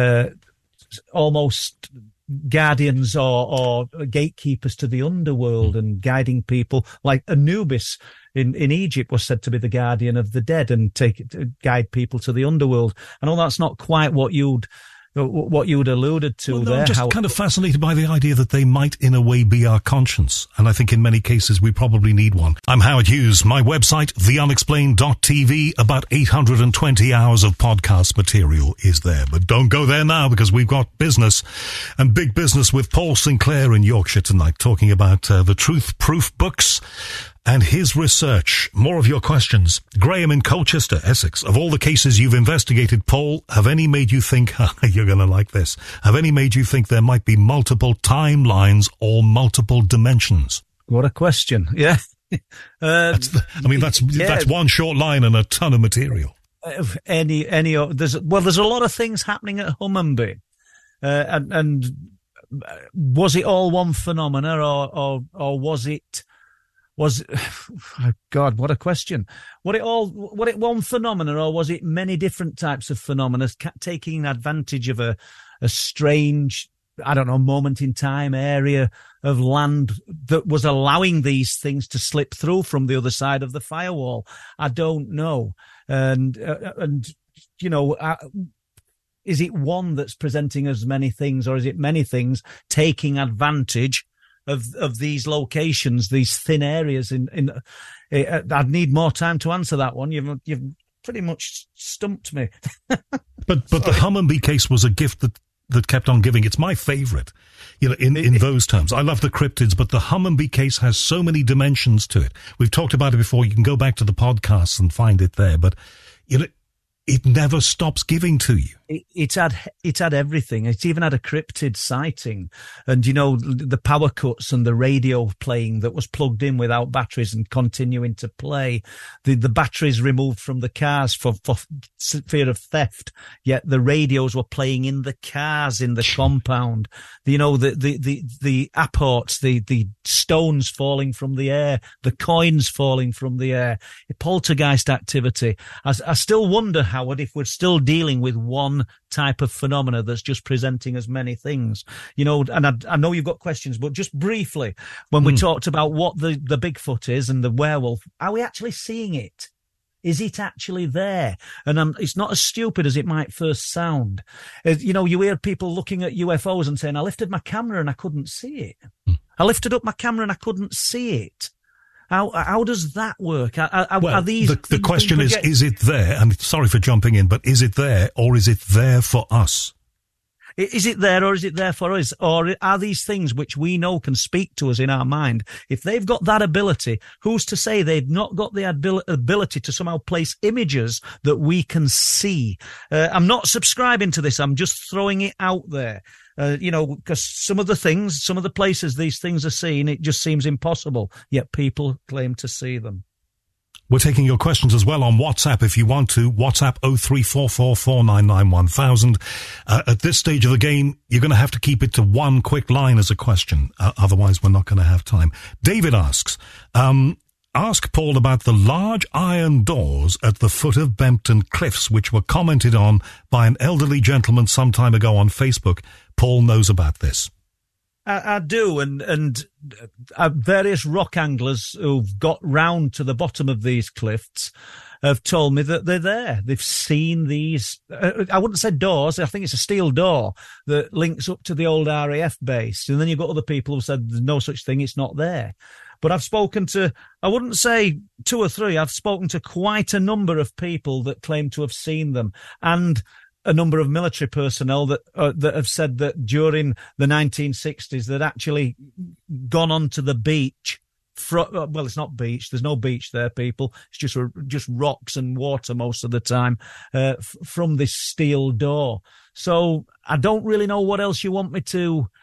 almost guardians or gatekeepers to the underworld and guiding people, like Anubis in Egypt was said to be the guardian of the dead and guide people to the underworld. I know that's not quite what you'd alluded to there. I'm just kind of fascinated by the idea that they might, in a way, be our conscience. And I think in many cases we probably need one. I'm Howard Hughes. My website, theunexplained.tv, about 820 hours of podcast material is there. But don't go there now, because we've got business, and big business, with Paul Sinclair in Yorkshire tonight, talking about the Truth Proof books and his research. More of your questions. Graham in Colchester, Essex. Of all the cases you've investigated, Paul, have any made you think, you're going to like this, have any made you think there might be multiple timelines or multiple dimensions? What a question. Yeah. That's one short line and a ton of material. There's a lot of things happening at Hummunby. And was it all one phenomena, or was it, God, what a question. Was it one phenomena, or was it many different types of phenomena taking advantage of a strange, I don't know, moment in time, area of land that was allowing these things to slip through from the other side of the firewall? I don't know. And is it one that's presenting as many things, or is it many things taking advantage of these locations, these thin areas? I'd need more time to answer that one. You've pretty much stumped me. But the Hummunby case was a gift that kept on giving. It's my favourite, in those terms. I love the cryptids, but the Hummunby case has so many dimensions to it. We've talked about it before. You can go back to the podcasts and find it there. But it never stops giving to you. It's had everything. It's even had a cryptid sighting, and the power cuts and the radio playing that was plugged in without batteries and continuing to play. The batteries removed from the cars for fear of theft, yet the radios were playing in the cars in the compound. The apports, the stones falling from the air, the coins falling from the air, poltergeist activity. I still wonder, Howard, if we're still dealing with one type of phenomena that's just presenting as many things, and I know you've got questions, but just briefly, when we talked about what the Bigfoot is and the werewolf, are we actually seeing it? Is it actually there? And it's not as stupid as it might first sound. You hear people looking at UFOs and saying, I lifted my camera and I couldn't see it. I lifted up my camera and I couldn't see it. How does that work? Are these? The question is it there? And sorry for jumping in, but is it there, or is it there for us? Is it there, or is it there for us? Or are these things which we know can speak to us in our mind? If they've got that ability, who's to say they've not got the ability to somehow place images that we can see? I'm not subscribing to this. I'm just throwing it out there. Because some of the places these things are seen, it just seems impossible, yet people claim to see them. We're taking your questions as well on WhatsApp if you want to. WhatsApp 03444991000. At this stage of the game, you're going to have to keep it to one quick line as a question. Otherwise, we're not going to have time. David asks, ask Paul about the large iron doors at the foot of Bempton Cliffs, which were commented on by an elderly gentleman some time ago on Facebook. Paul knows about this. I do, and various rock anglers who've got round to the bottom of these cliffs have told me that they're there. They've seen these, I wouldn't say doors, I think it's a steel door that links up to the old RAF base. And then you've got other people who said there's no such thing, it's not there. But I've spoken to, I wouldn't say 2 or 3, I've spoken to quite a number of people that claim to have seen them, and a number of military personnel that have said that during the 1960s they'd actually gone onto the beach. Well, it's not beach. There's no beach there, people. It's just rocks and water most of the time from this steel door. So I don't really know what else you want me to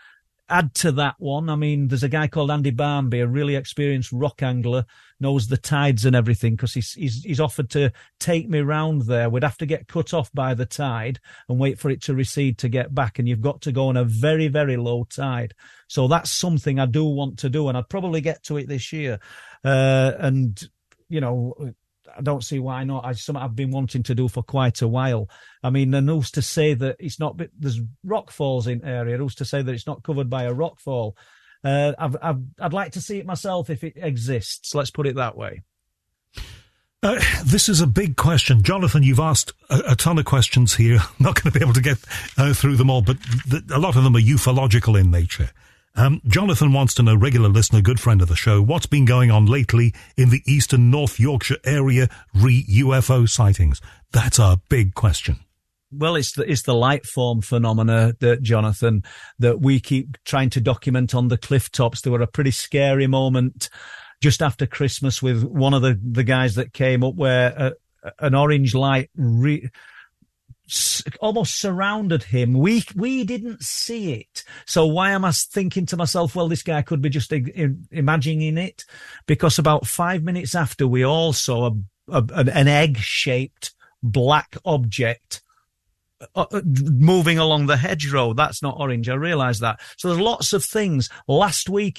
add to that one, I mean, there's a guy called Andy Barnby, a really experienced rock angler, knows the tides and everything, because he's offered to take me round there. We'd have to get cut off by the tide and wait for it to recede to get back, and you've got to go on a very, very low tide. So that's something I do want to do, and I'd probably get to it this year. And, you know, I don't see why not. It's something I've been wanting to do for quite a while. I mean, and who's to say that it's not, there's rock falls in area. Who's to say that it's not covered by a rock fall? I'd like to see it myself if it exists. Let's put it that way. This is a big question. Jonathan, you've asked a ton of questions here. I'm not going to be able to get through them all, but a lot of them are ufological in nature. Jonathan wants to know, regular listener, good friend of the show, what's been going on lately in the eastern North Yorkshire area re UFO sightings? That's a big question. Well, it's the light form phenomena, Jonathan, that we keep trying to document on the cliff tops. There were a pretty scary moment just after Christmas with one of the guys that came up where an orange light almost surrounded him. We didn't see it. So why am I thinking to myself, well, this guy could be just imagining it? Because about 5 minutes after, we all saw an egg-shaped black object moving along the hedgerow. That's not orange. I realise that. So there's lots of things. Last week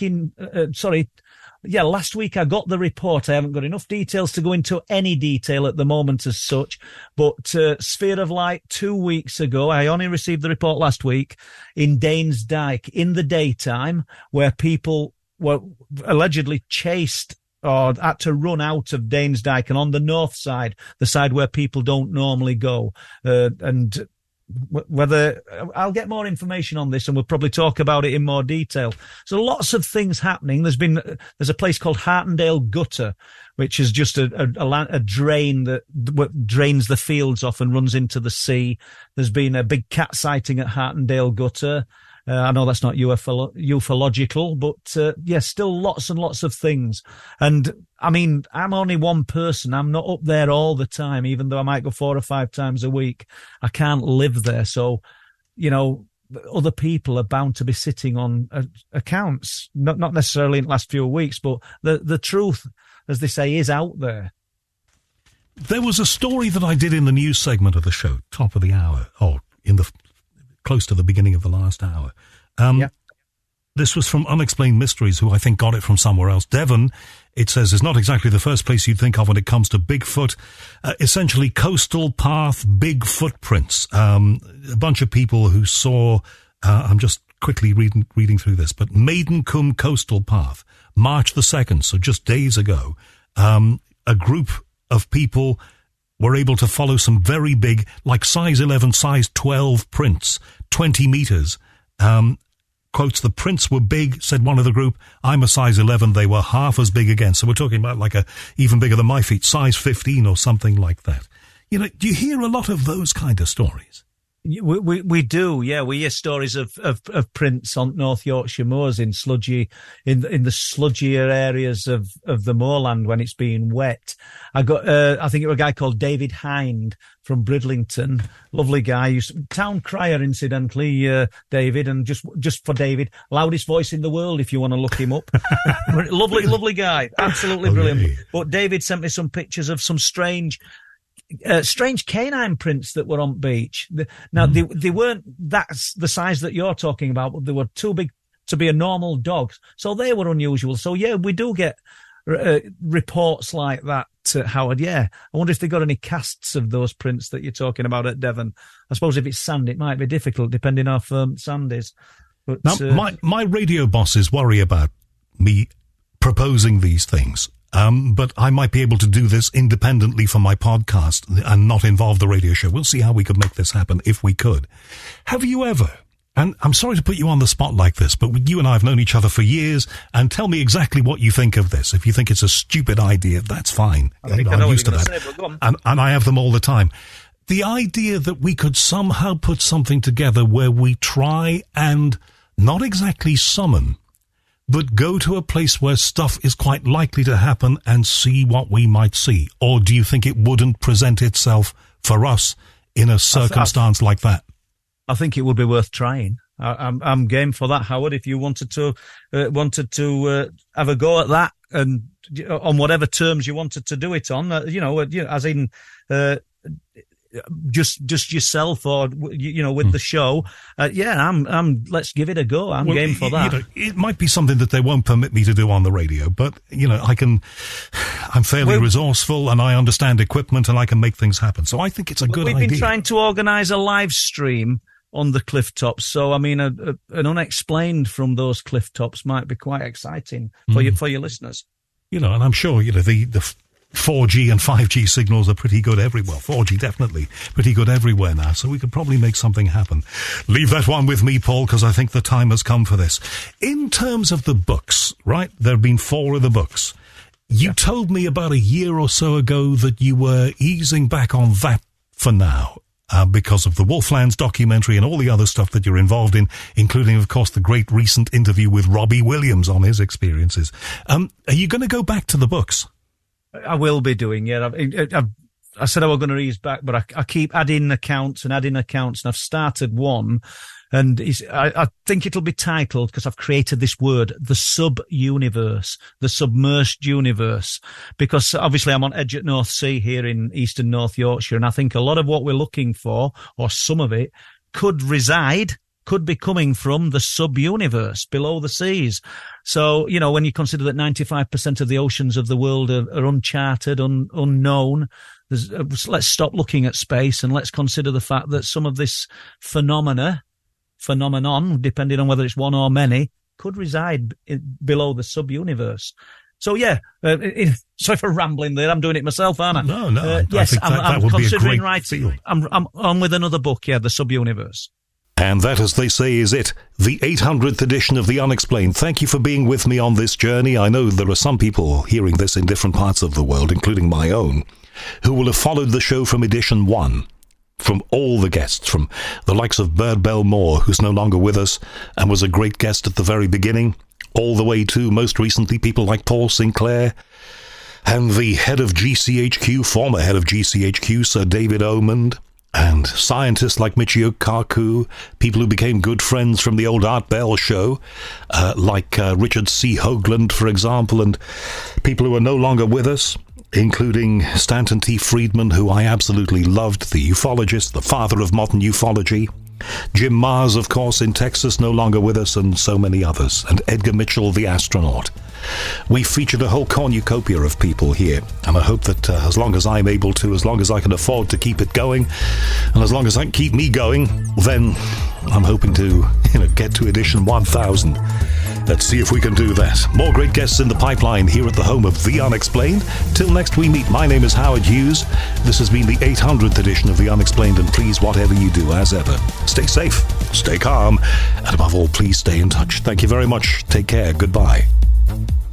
I got the report. I haven't got enough details to go into any detail at the moment as such. But Sphere of Light 2 weeks ago, I only received the report last week, in Danes Dyke in the daytime, where people were allegedly chased or had to run out of Danes Dyke, and on the north side, the side where people don't normally go. And whether I'll get more information on this, and we'll probably talk about it in more detail. So lots of things happening. There's a place called Hartendale Gutter, which is just a drain that drains the fields off and runs into the sea. There's been a big cat sighting at Hartendale Gutter. I know that's not ufological, but yes, still lots and lots of things. And I mean, I'm only one person. I'm not up there all the time, even though I might go 4 or 5 times a week. I can't live there. So, you know, other people are bound to be sitting on accounts, not necessarily in the last few weeks, but the truth, as they say, is out there. There was a story that I did in the news segment of the show, top of the hour, or close to the beginning of the last hour. This was from Unexplained Mysteries, who I think got it from somewhere else. Devon, it says, is not exactly the first place you'd think of when it comes to Bigfoot. Essentially, coastal path, big footprints. A bunch of people who saw, I'm just quickly reading through this, but Maidencombe Coastal Path, March the 2nd, so just days ago, a group of people were able to follow some very big, like size 11, size 12 prints, 20 meters. Quotes, the prints were big, said one of the group. I'm a size 11. They were half as big again. So we're talking about like even bigger than my feet, size 15 or something like that. You know, do you hear a lot of those kind of stories? We do, yeah. We hear stories of prints on North Yorkshire moors in the sludgier areas of the moorland when it's being wet. I think it was a guy called David Hind from Bridlington, lovely guy, town crier, incidentally, David, and just for David, loudest voice in the world if you want to look him up. lovely guy, absolutely brilliant. But David sent me some pictures of some strange canine prints that were on beach. Now, they weren't that's the size that you're talking about, but they were too big to be a normal dog. So they were unusual. So, yeah, we do get reports like that, Howard. Yeah. I wonder if they got any casts of those prints that you're talking about at Devon. I suppose if it's sand, it might be difficult, depending how firm sand is. But, now, my radio bosses worry about me proposing these things. But I might be able to do this independently for my podcast and not involve the radio show. We'll see how we could make this happen if we could. Have you ever, and I'm sorry to put you on the spot like this, but you and I have known each other for years, and tell me exactly what you think of this. If you think it's a stupid idea, that's fine. I'm used to that. And I have them all the time. The idea that we could somehow put something together where we try and not exactly summon, but go to a place where stuff is quite likely to happen and see what we might see? Or do you think it wouldn't present itself for us in a circumstance like that? I think it would be worth trying. I'm game for that, Howard. If you wanted to have a go at that, and on whatever terms you wanted to do it on, as in just yourself, or with the show. I'm. Let's give it a go. I'm game for that. It might be something that they won't permit me to do on the radio, but I'm fairly resourceful, and I understand equipment, and I can make things happen. So I think it's a good idea. We've been trying to organise a live stream on the cliff tops, so I mean, an unexplained from those cliff tops might be quite exciting for your listeners. And I'm sure the 4G and 5G signals are pretty good everywhere. 4G definitely pretty good everywhere now, so we could probably make something happen. Leave that one with me, Paul, because I think the time has come for this. In terms of the books, right, there have been 4 of the books. You told me about a year or so ago that you were easing back on that for now. Because of the Wolflands documentary and all the other stuff that you're involved in, including, of course, the great recent interview with Robbie Williams on his experiences. Are you going to go back to the books? I will be doing, yeah. I said I was going to ease back, but I keep adding accounts, and I've started one, and I think it'll be titled, because I've created this word, the sub-universe, the submersed universe, because obviously I'm on edge at North Sea here in eastern North Yorkshire, and I think a lot of what we're looking for, or some of it, could be coming from the sub-universe below the seas. So, when you consider that 95% of the oceans of the world are uncharted, unknown, let's stop looking at space and let's consider the fact that some of this phenomenon, depending on whether it's one or many, could reside below the sub-universe. So, sorry for rambling there. I'm doing it myself, aren't I? No. Yes, I'm would considering be a great writing. field. I'm on with another book, the sub-universe. And that, as they say, is it. The 800th edition of The Unexplained. Thank you for being with me on this journey. I know there are some people hearing this in different parts of the world, including my own, who will have followed the show from edition 1. From all the guests, from the likes of Bird Belmore, who's no longer with us and was a great guest at the very beginning, all the way to, most recently, people like Paul Sinclair, and the head of GCHQ, former head of GCHQ, Sir David Omand, and scientists like Michio Kaku, people who became good friends from the old Art Bell show, like Richard C. Hoagland, for example, and people who are no longer with us, including Stanton T. Friedman, who I absolutely loved, the ufologist, the father of modern ufology. Jim Mars, of course, in Texas, no longer with us, and so many others. And Edgar Mitchell, the astronaut. We featured a whole cornucopia of people here, and I hope that as long as I'm able to, as long as I can afford to keep it going, and as long as I can keep me going, then I'm hoping to get to edition 1000. Let's see if we can do that. More great guests in the pipeline here at the home of The Unexplained. Till next we meet, my name is Howard Hughes. This has been the 800th edition of The Unexplained, and please, whatever you do, as ever, stay safe, stay calm, and above all, please stay in touch. Thank you very much. Take care. Goodbye.